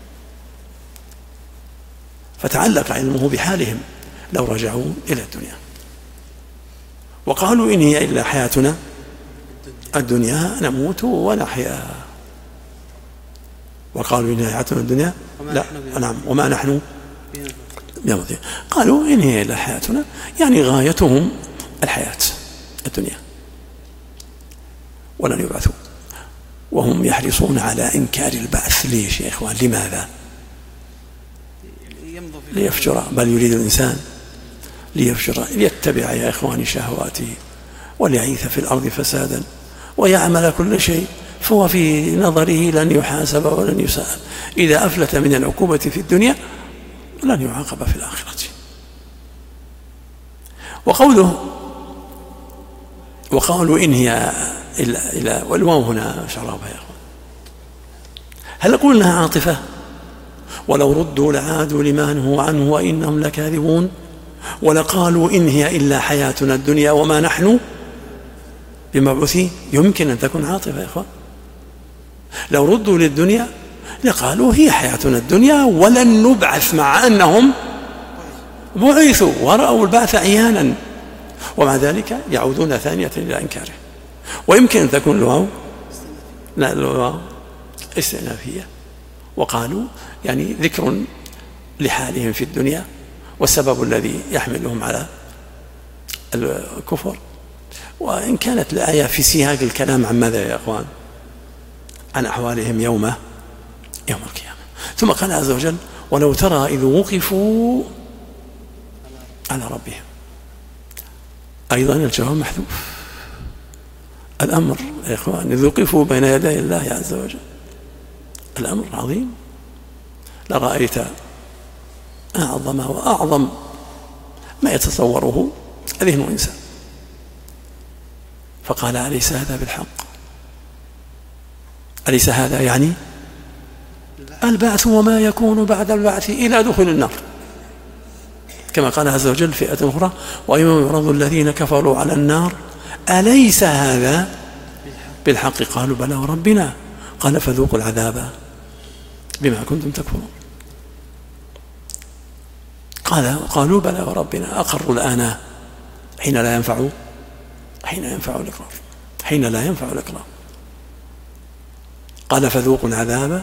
فتعلق علمه بحالهم لو رجعوا إلى الدنيا. وقالوا إن هي إلا حياتنا الدنيا نموت ونحيا. وقالوا إن هي حياتنا الدنيا لا نعم وما نحن بموتين. قالوا إن هي إلا حياتنا، يعني غايتهم الحياة الدنيا ولن يبعثوا، وهم يحرصون على إنكار البعث. ليش يا إخوان؟ لماذا؟ ليفجر، بل يريد الإنسان ليفجر ليتبع يا إخواني شهواته وليعيث في الأرض فسادا ويعمل كل شيء، فهو في نظره لن يحاسب ولن يسأل. إذا أفلت من العقوبة في الدنيا لن يعاقب في الآخرة. وقوله وقالوا إن هي إلا إلا والواو هنا شرابها يا أخوان، هل قلنا عاطفة؟ ولو ردوا لعادوا لما نهوا عنه وإنهم لكاذبون. ولقالوا إن هي إلا حياتنا الدنيا وما نحن بمبعوثين. يمكن أن تكون عاطفة يا إخوان. لو ردوا للدنيا لقالوا هي حياتنا الدنيا ولن نبعث، مع أنهم بعثوا ورأوا البعث عيانا، ومع ذلك يعودون ثانية إلى إنكاره. ويمكن أن تكون الواو لا الواو استئنافية، وقالوا يعني ذكر لحالهم في الدنيا والسبب الذي يحملهم على الكفر. وإن كانت الآية في سياق الكلام عن ماذا يا أخوان؟ عن أحوالهم يوم يوم القيامة. ثم قال عز وجل ولو ترى إذ وقفوا على ربهم. أيضا الجواب محذوف. الأمر يا إخوان إذ وقفوا بين يدي الله عز وجل الأمر عظيم، لرأيت أعظم وأعظم ما يتصوره ذهن الإنسان. فقال أليس هذا بالحق؟ أليس هذا يعني البعث وما يكون بعد البعث إلى دخول النار، كما قال عز وجل في آية أخرى ويوم يعرض الذين كفروا على النار أليس هذا بالحق؟ قالوا بلى وربنا. قال فذوقوا العذاب بما كنتم تكفرون. قال قالوا بلى وربنا أقروا الآن حين لا ينفع حين ينفع الإقرار حين لا ينفع الإقرار. قال فذوقوا العذاب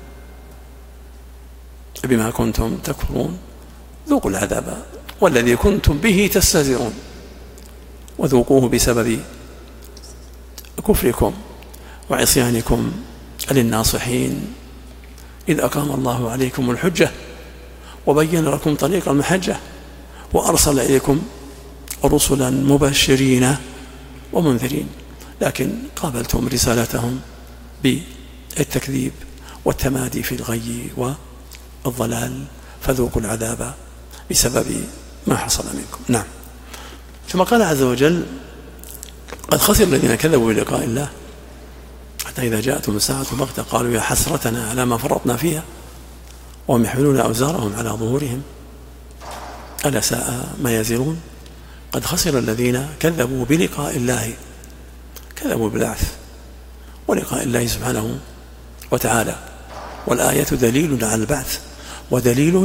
بما كنتم تكفرون. ذوقوا العذاب والذي كنتم به تستهزئون، وذوقوه بسبب كفركم وعصيانكم للناصحين إذ أقام الله عليكم الحجة وبين لكم طريق المحجة وأرسل إليكم رسلا مبشرين ومنذرين، لكن قابلتم رسالتهم بالتكذيب والتمادي في الغي والضلال، فذوقوا العذاب بسبب ما حصل منكم. نعم. ثم قال عز وجل قد خسر الذين كذبوا بلقاء الله حتى إذا جاءتهم الساعة بغتة قالوا يا حسرتنا على ما فرطنا فيها وهم يحملون أوزارهم على ظهورهم ألا ساء ما يزرون. قد خسر الذين كذبوا بلقاء الله، كذبوا بالبعث ولقاء الله سبحانه وتعالى. والآية دليل على البعث ودليل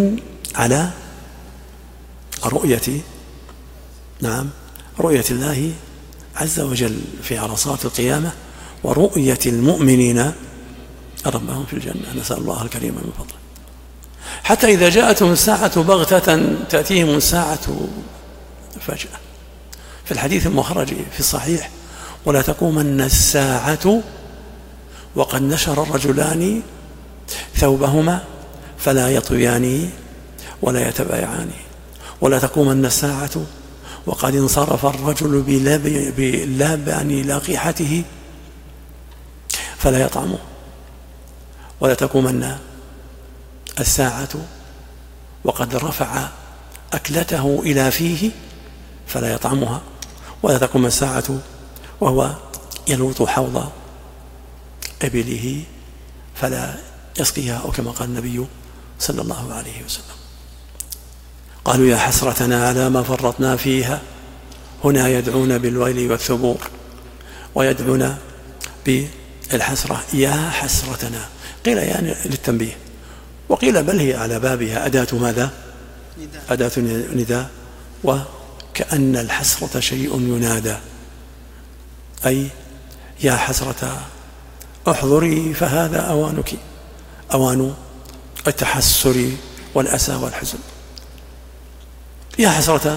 على رؤية نعم رؤية الله عز وجل في عرصات القيامة ورؤية المؤمنين ربهم في الجنة. نسأل الله الكريم من فضله. حتى إذا جاءتهم الساعة بغتة تأتيهم الساعة فجأة. في الحديث المخرج في الصحيح: ولا تقومن الساعة وقد نشر الرجلان ثوبهما فلا يطويان ولا يتبايعان، ولا تقومن الساعة وقد انصرف الرجل بلبن لقيحته فلا يطعمه، ولا تقومن الساعة وقد رفع أكلته إلى فيه فلا يطعمها، ولا تقوم الساعة وهو يلوط حوض إبله فلا يسقيها، أو كما قال النبي صلى الله عليه وسلم. قالوا: يا حسرتنا على ما فرطنا فيها. هنا يدعون بالويل والثبور ويدعون بالحسرة، يا حسرتنا. قيل يعني للتنبيه، وقيل بل هي على بابها أداة ماذا؟ أداة نداء، وكأن الحسرة شيء ينادى، أي يا حسرة احضري فهذا أوانك، أوان التحسر والأسى والحزن. يا حسرة،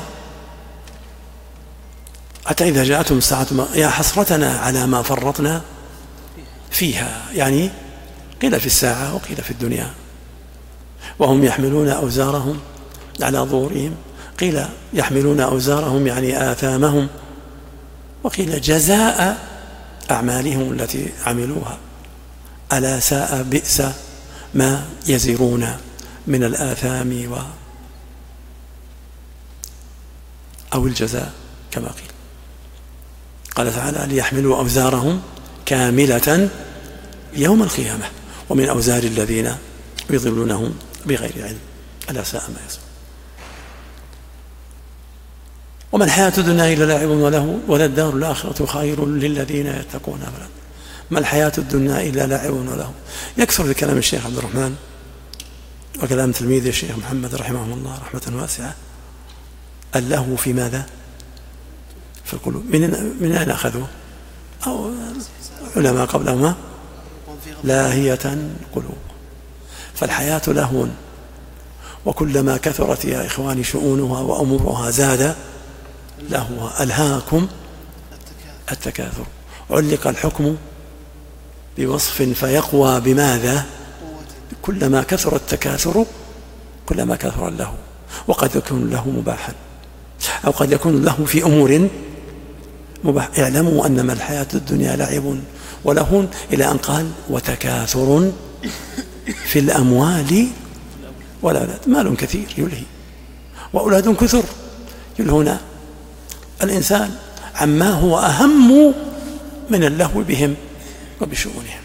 حتى إذا جاءتهم الساعة يا حسرتنا على ما فرطنا فيها، يعني قيل في الساعة وقيل في الدنيا. وهم يحملون أوزارهم على ظهورهم، قيل يحملون أوزارهم يعني آثامهم، وقيل جزاء أعمالهم التي عملوها. ألا ساء بئس ما يزرون من الآثام و أو الجزاء كما قيل. قال تعالى: ليحملوا أوزارهم كاملة يوم القيامة ومن أوزار الذين يضلونهم بغير علم ألا ساء ما يزرون. وما الحياة الدنيا إلا لعب وله وللدار الآخرة خير للذين يتقون أبدا. ما الحياة الدنيا إلا لعب وله. يكثر في كلام الشيخ عبد الرحمن وكلام تلميذ الشيخ محمد رحمه الله رحمة واسعة اللهو في ماذا؟ في القلوب. من من أين أخذوه؟ أو علماء قبلهما لاهية قلوب. فالحياة لهو، وكلما كثرت يا إخواني شؤونها وأمورها زاد لهوها. ألهاكم التكاثر. علق الحكم بوصف فيقوى بماذا؟ كلما كثر التكاثر كلما كثر اللهو. وقد يكون له مباحا أو قد يكون له في أمور مباح. اعلموا أنما الحياة الدنيا لعب ولهو، إلى أن قال: وتكاثر في الأموال والأولاد. مال كثير يلهي وأولاد كثر يلهون الإنسان عما هو أهم من اللهو بهم وبشؤونهم.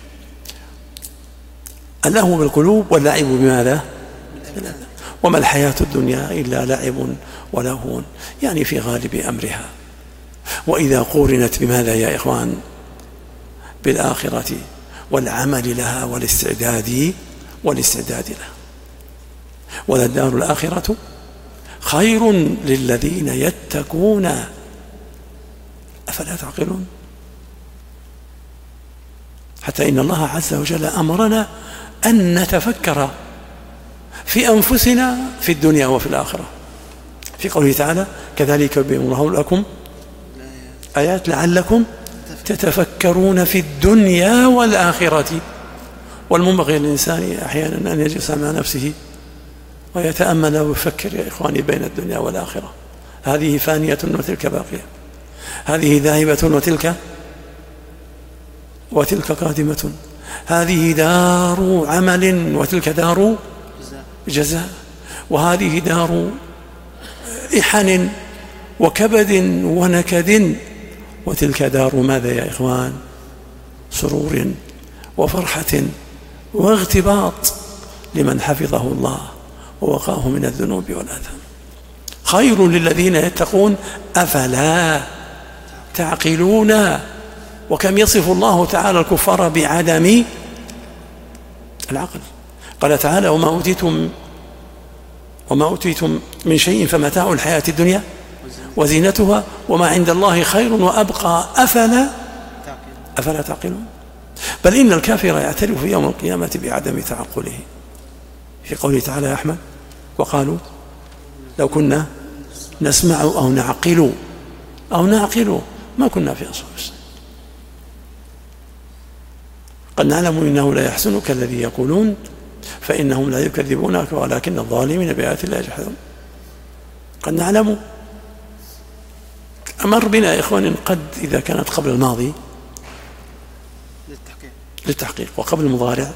اللهو بالقلوب واللعب بماذا؟ وما الحياة الدنيا إلا لعب ولهو، يعني في غالب أمرها. وإذا قورنت بماذا يا إخوان؟ بالآخرة والعمل لها والاستعداد والاستعداد لها. وللدار الآخرة خير للذين يتقون أفلا تعقلون. حتى إن الله عز وجل أمرنا أن نتفكر في أنفسنا في الدنيا وفي الآخرة، في قوله تعالى: كذلك يبين الله لكم آيات لعلكم تتفكرون في الدنيا والآخرة. والمنبغي للإنسان أحيانا أن يجلس مع نفسه ويتأمل ويفكر يا إخواني بين الدنيا والآخرة. هذه فانية وتلك باقية، هذه ذاهبة وتلك وتلك قادمة، هذه دار عمل وتلك دار جزاء، وهذه دار إحن وكبد ونكد، وتلك دار ماذا يا إخوان؟ سرور وفرحة واغتباط لمن حفظه الله ووقاه من الذنوب والآثام. خير للذين يتقون أفلا تعقلون. وكم يصف الله تعالى الكفار بعدم العقل. قال تعالى: وما أوتيتم وما أوتيتم من شيء فمتاع الحياة الدنيا وزينتها وما عند الله خير وأبقى أفلا أفلا تعقلون. بل إن الكافر يعترف في يوم القيامة بعدم تعقله في قوله تعالى يا أحمد وقالوا لو كنا نسمع أو نعقل أو نعقل ما كنا في أصحاب السعير. قد نعلم إنه لا يحزنك الذي يقولون فإنهم لا يكذبونك ولكن الظالمين بآيات الله يجحدون. قد نعلم أمر بنا يا إخوان قد إذا كانت قبل الماضي للتحقيق للتحقيق وقبل المضارع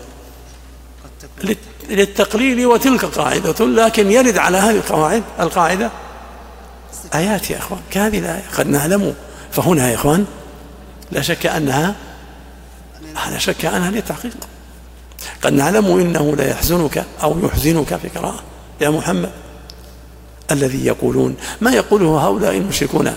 للتقليل وتلك قاعدة، لكن يرد على هذه القواعد القاعدة آيات يا إخوان كهذه الآية قد نعلم. فهنا يا إخوان لا شك أنها لا شك أنها للتحقيق. قد نعلم إنه لا يحزنك أو يحزنك في قراءة يا محمد الذي يقولون ما يقوله هؤلاء المشركون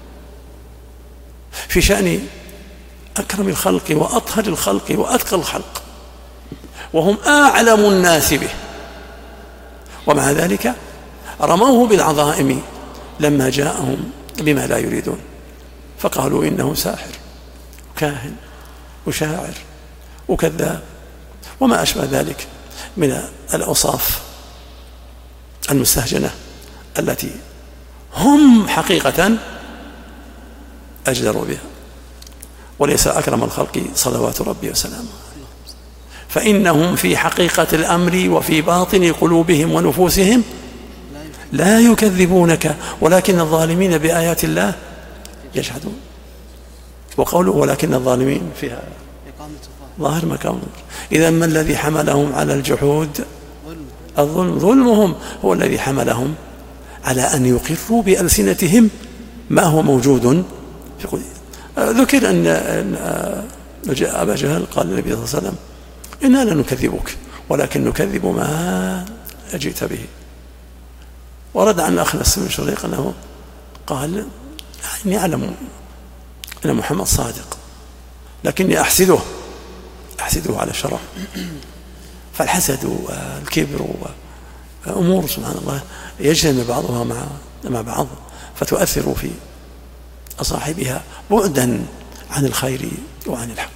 في شأن أكرم الخلق وأطهر الخلق وأتقى الخلق وهم أعلم الناس به، ومع ذلك رموه بالعظائم لما جاءهم بما لا يريدون فقالوا إنه ساحر وكاهن وشاعر وكذاب وما أشبه ذلك من الأوصاف المستهجنة التي هم حقيقة أجدروا بها. وليس أكرم الخلق صلوات ربي وسلامه، فإنهم في حقيقة الأمر وفي باطن قلوبهم ونفوسهم لا يكذبونك ولكن الظالمين بآيات الله يجحدون. وقوله ولكن الظالمين فيها ظاهر مكان. إذا ما الذي حملهم على الجحود؟ الظلم. ظلمهم هو الذي حملهم على أن يقروا بألسنتهم ما هو موجود في قلوبهم. ذكر أن أبا جهل قال للنبي صلى الله عليه وسلم إنا لا نكذبك ولكن نكذب ما جئت به. ورد عن أخنس بن شريق أنه قال إني أعلم أن محمد صادق لكني أحسده أحسده على الشرع. فالحسد والكبر وأمور سبحان الله يجتمع بعضها مع مع بعض فتؤثر في صاحبها بعدا عن الخير وعن الحق.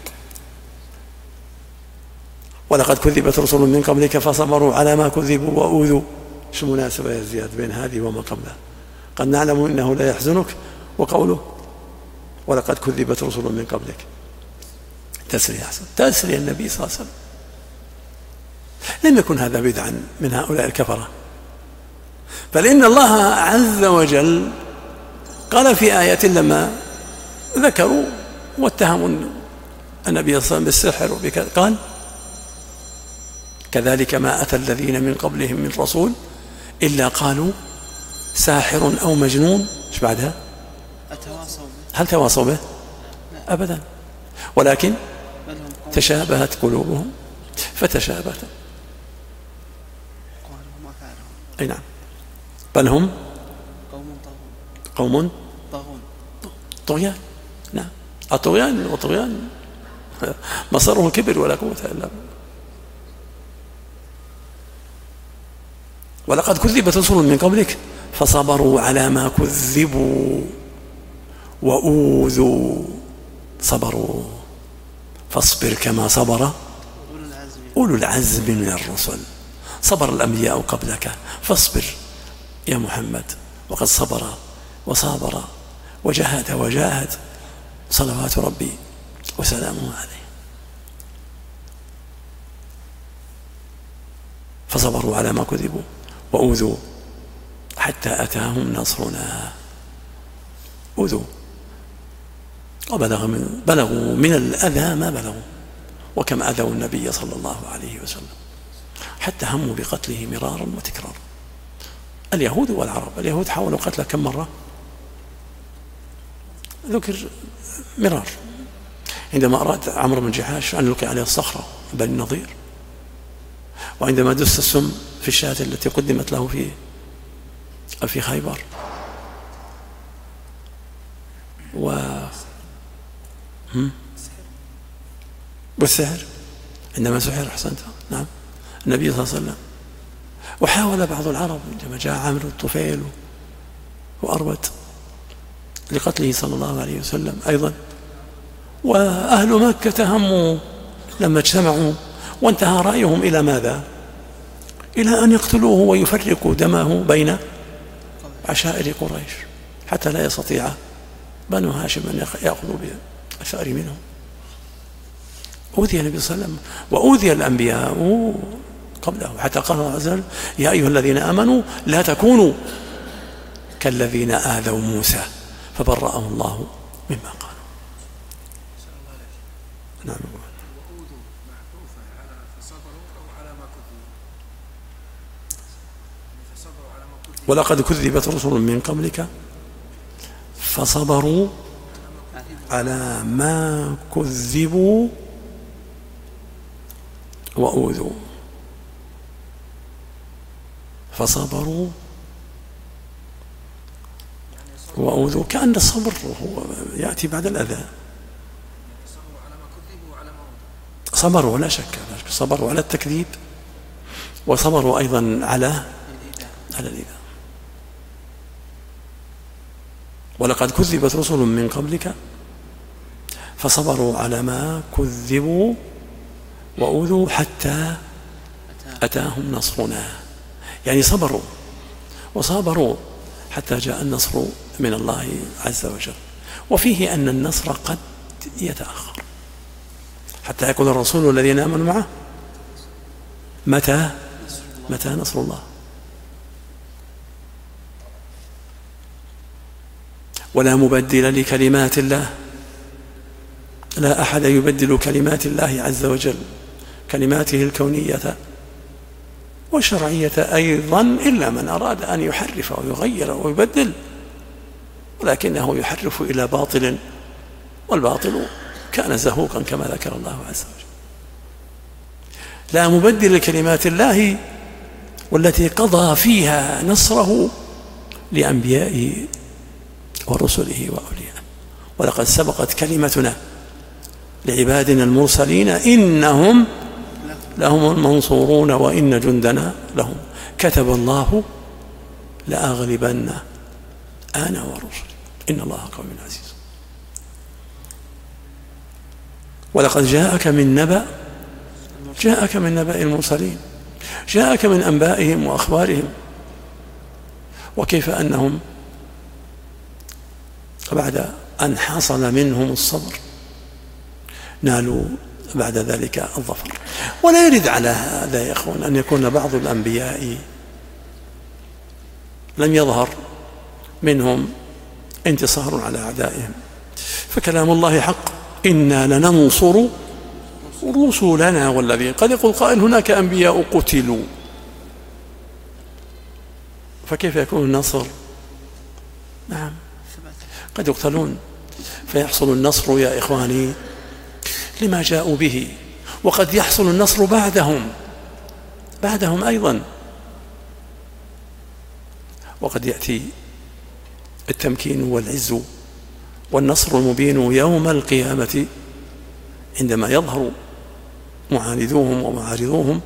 ولقد كذبت رسل من قبلك فصبروا على ما كذبوا وأوذوا. شو المناسبة يا زياد بين هذه وما قبلها؟ قد نعلم إنه لا يحزنك وقوله ولقد كذبت رسل من قبلك تسري أحسن تسري النبي صلى الله عليه وسلم. لم يكن هذا بدعا من هؤلاء الكفرة، بل إن الله عز وجل قال في آية لما ذكروا واتهموا النبي صلى الله عليه وسلم بالسحر وبكذا قال كذلك ما أتى الذين من قبلهم من رسول إلا قالوا ساحر أو مجنون. ايش بعدها؟ هل تواصوا به؟ أبدا، ولكن تشابهت قلوبهم فتشابهت. أي نعم، بل هم قوم طغيان. نعم، الطغيان والطغيان مصره الكبر ولا قوة إلا بالله. ولقد كذبت رسل من قبلك فصبروا على ما كذبوا وأوذوا. صبروا فاصبر كما صبر أولو العزم من الرسل. صبر الأنبياء قبلك فاصبر يا محمد، وقد صبر وصابر وجاهد وجاهد صلوات ربي وسلامه عليه. فصبروا على ما كذبوا وأوذوا حتى أتاهم نصرنا. أوذوا وبلغ من بلغوا من الأذى ما بلغوا، وكم أذوا النبي صلى الله عليه وسلم حتى هموا بقتله مرارا وتكرارا. اليهود والعرب، اليهود حاولوا قتله كم مرة؟ ذكر مرار. عندما أراد عمرو بن جحاش أن يلقي عليه الصخرة بني النضير، وعندما دس السم في الشاة التي قدمت له في في خيبر، و والسحر عندما سحر. أحسنت. نعم، النبي صلى الله عليه وسلم وحاول بعض العرب عندما جاء عامر الطفيل وأربت لقتله صلى الله عليه وسلم أيضا، وأهل مكة هموا لما اجتمعوا وانتهى رأيهم إلى ماذا؟ إلى أن يقتلوه ويفرقوا دمه بين عشائر قريش حتى لا يستطيع بنو هاشم أن يأخذوا بالثأر منهم. أوذي النبي صلى الله عليه وسلم وأوذي الأنبياء قبله، حتى قال الله عز وجل: يا أيها الذين آمنوا لا تكونوا كالذين آذوا موسى فبرأه الله مما قالوا. نعم. ولقد كذبت رسل من قبلك فصبروا على ما كذبوا وأوذوا. فصبروا وأوذوا، كأن الصبر هو يأتي بعد الأذى. صبروا لا شك، صبروا على التكذيب وصبروا أيضا على على الإذى. ولقد كذبت رسل من قبلك فصبروا على ما كذبوا وأوذوا حتى أتاهم نصرنا، يعني صبروا وصابروا حتى جاء النصر من الله عز وجل. وفيه أن النصر قد يتأخر حتى يكون الرسول والذين آمنوا معه متى متى نصر الله. ولا مبدل لكلمات الله، لا أحد يبدل كلمات الله عز وجل، كلماته الكونية والشرعية أيضا، إلا من أراد أن يحرف ويغير ويبدل، ولكنه يحرف إلى باطل، والباطل كان زهوقا كما ذكر الله عز وجل. لا مبدل لكلمات الله والتي قضى فيها نصره لأنبيائه ورسله وأوليائه. ولقد سبقت كلمتنا لعبادنا المرسلين إنهم لهم المنصورون وإن جندنا لهم كتب الله لأغلبن أنا ورسلي إن الله قوي عزيز. ولقد جاءك من نبأ جاءك من نبأ المرسلين، جاءك من أنبائهم وأخبارهم، وكيف أنهم بعد أن حصل منهم الصبر نالوا بعد ذلك الظفر. ولا يرد على هذا يا أخوان أن يكون بعض الأنبياء لم يظهر منهم انتصار على أعدائهم، فكلام الله حق: إنا لننصر رسلنا والذين. قد يقول قائل: هناك أنبياء قتلوا، فكيف يكون النصر؟ نعم، قد يقتلون فيحصل النصر يا إخواني لما جاءوا به، وقد يحصل النصر بعدهم بعدهم أيضا، وقد يأتي التمكين والعز والنصر المبين يوم القيامة عندما يظهر معاندوهم ومعارضوهم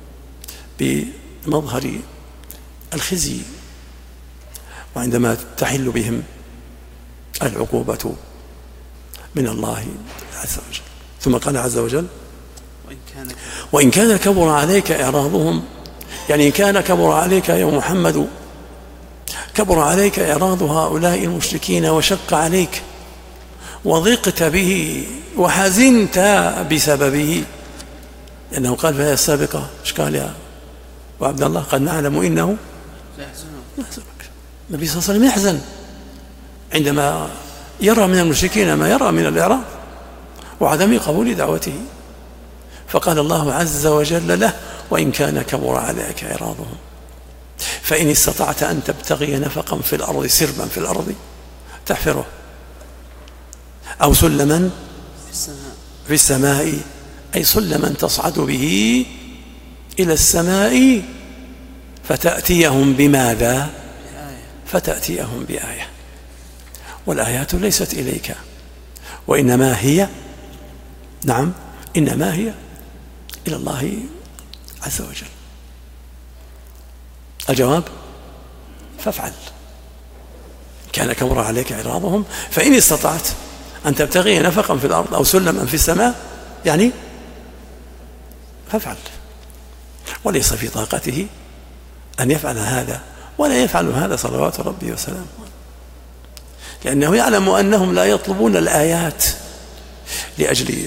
بمظهر الخزي، وعندما تحل بهم العقوبة من الله عز وجل. ثم قال عز وجل: وإن كان كبر عليك إعراضهم، يعني إن كان كبر عليك يا محمد، كبر عليك إعراض هؤلاء المشركين وشق عليك وضقت به وحزنت بسببه، لأنه قال في الآية السابقة: إيش قال يا وعبد الله؟ قد نعلم إنه يحزنك. النبي صلى الله عليه وسلم يحزن عندما يرى من المشركين ما يرى من الإعراض وعدم قبول دعوته، فقال الله عز وجل له: وإن كان كبر عليك إعراضهم فإن استطعت أن تبتغي نفقا في الأرض، سربا في الأرض تحفره، أو سلما في السماء، أي سلما تصعد به إلى السماء، فتأتيهم بماذا؟ فتأتيهم بآية. والآيات ليست إليك، وإنما هي نعم إنما هي إلى الله عز وجل. الجواب فافعل. كان كبر عليك إعراضهم فإن استطعت أن تبتغي نفقا في الأرض أو سلما في السماء يعني فافعل. وليس في طاقته أن يفعل هذا ولا يفعل هذا صلوات ربي وسلامه، لأنه يعلم أنهم لا يطلبون الآيات لأجل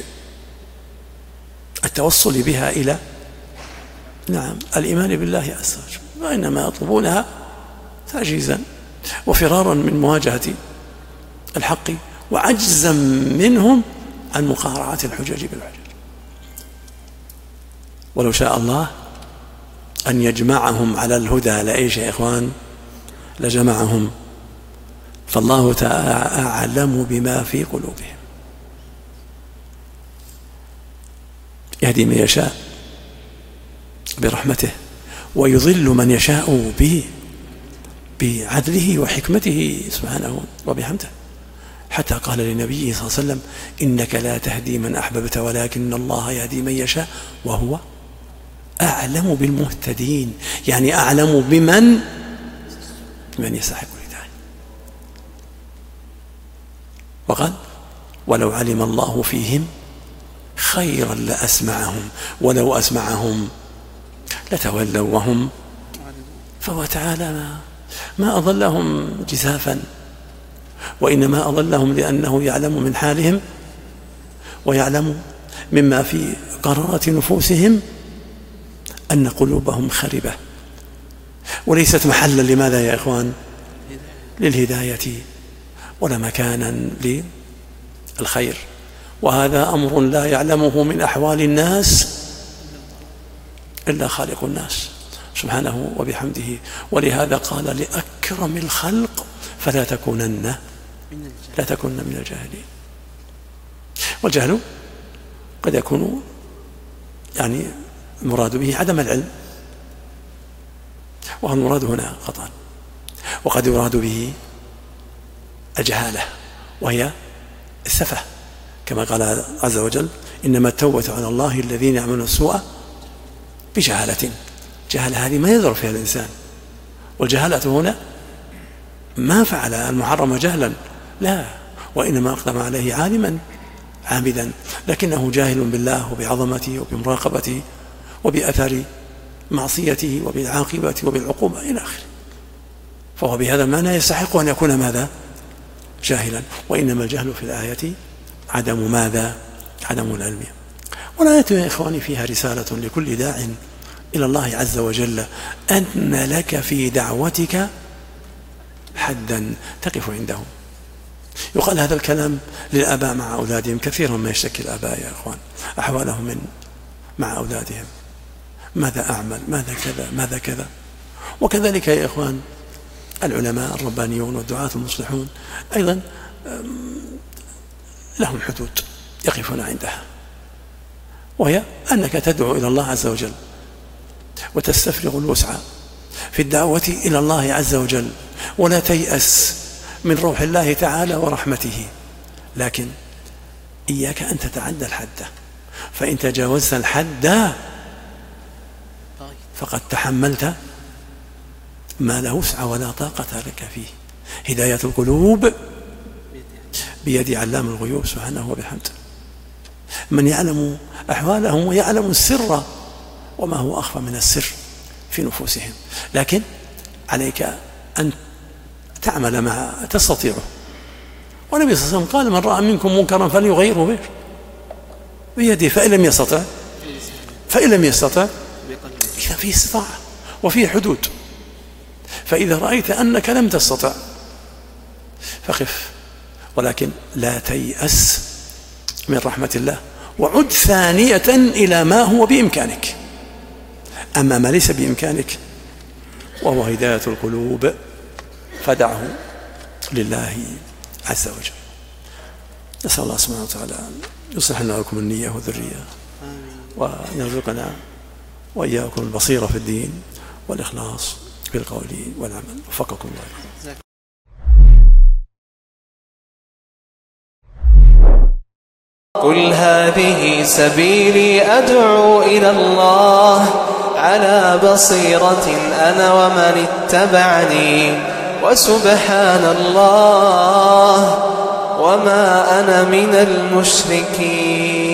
التوصل بها إلى نعم الإيمان بالله عز وجل، وإنما يطلبونها تعجيزا وفرارا من مواجهة الحق وعجزا منهم عن مقارعة الحجج بالحجج. ولو شاء الله أن يجمعهم على الهدى لإيش يا إخوان لجمعهم، فالله تعالى أعلم بما في قلوبهم، يهدي من يشاء برحمته ويضل من يشاء به بعدله وحكمته سبحانه وبحمده، حتى قال لنبيه صلى الله عليه وسلم إنك لا تهدي من أحببت ولكن الله يهدي من يشاء وهو أعلم بالمهتدين، يعني أعلم بمن من يستحق الهداية. وقال ولو علم الله فيهم خيرا لأسمعهم ولو أسمعهم لتولوا وهم، فهو تعالى ما, ما أضلهم جزافا، وإنما أضلهم لأنه يعلم من حالهم ويعلم مما في قرارة نفوسهم أن قلوبهم خربة وليست محلا لماذا يا إخوان للهداية ولا مكانا للخير. وهذا أمر لا يعلمه من أحوال الناس إلا خالق الناس سبحانه وبحمده، ولهذا قال لأكرم الخلق فلا تكونن لا تكونن من الجاهلين. والجهل قد يكون يعني المراد به عدم العلم، وهو المراد هنا خطأ، وقد يراد به الجهالة وهي السفة، كما قال عز وجل إنما التوبة على الله الذين يعملون السوء بجهالة. جهالة هذه ما يذر فيها الإنسان، والجهالة هنا ما فعل المحرم جهلا لا، وإنما أقدم عليه عالما عامدا، لكنه جاهل بالله وبعظمته وبمراقبته وبأثر معصيته وبالعاقبة وبالعقوبة إلى آخره، فهو بهذا المعنى يستحق أن يكون ماذا جاهلا. وإنما الجهل في الآية عدم ماذا عدم العلم. والآية يا إخواني فيها رسالة لكل داع إلى الله عز وجل أن لك في دعوتك حدا تقف عنده. يقال هذا الكلام للآباء مع أولادهم، كثيرا ما يشتكي الآباء يا إخوان أحوالهم من مع أولادهم، ماذا أعمل ماذا كذا ماذا كذا. وكذلك يا إخوان العلماء الربانيون والدعاة المصلحون أيضا لهم حدود يقفون عندها، وهي أنك تدعو إلى الله عز وجل وتستفرغ الوسع في الدعوة إلى الله عز وجل، ولا تيأس من روح الله تعالى ورحمته، لكن إياك أن تتعدى الحد، فإن تجاوزت الحد فقد تحملت ما لا وسع ولا طاقة لك فيه. هداية القلوب بيد علام الغيوب سبحانه وبحمده، من يعلم أحوالهم ويعلم السر وما هو أخفى من السر في نفوسهم، لكن عليك أن تعمل ما تستطيعه. والنبي صلى الله عليه وسلم قال من رأى منكم منكرا فليغيره به بيده، فإن لم يستطع فإن لم يستطع إذا فيه استطاعة وفيه حدود. فإذا رأيت أنك لم تستطع فخف، ولكن لا تيأس من رحمة الله، وعد ثانية إلى ما هو بإمكانك. أما ما ليس بإمكانك وهو هداية القلوب فدعه لله عز وجل. نسأل الله سبحانه وتعالى أن يصلح لنا ولكم النية والذرية، وأن يرزقنا وإياكم البصيرة في الدين والإخلاص في القول والعمل. وفقكم الله. قل هذه سبيلي أدعو إلى الله على بصيرة أنا ومن اتبعني وسبحان الله وما أنا من المشركين.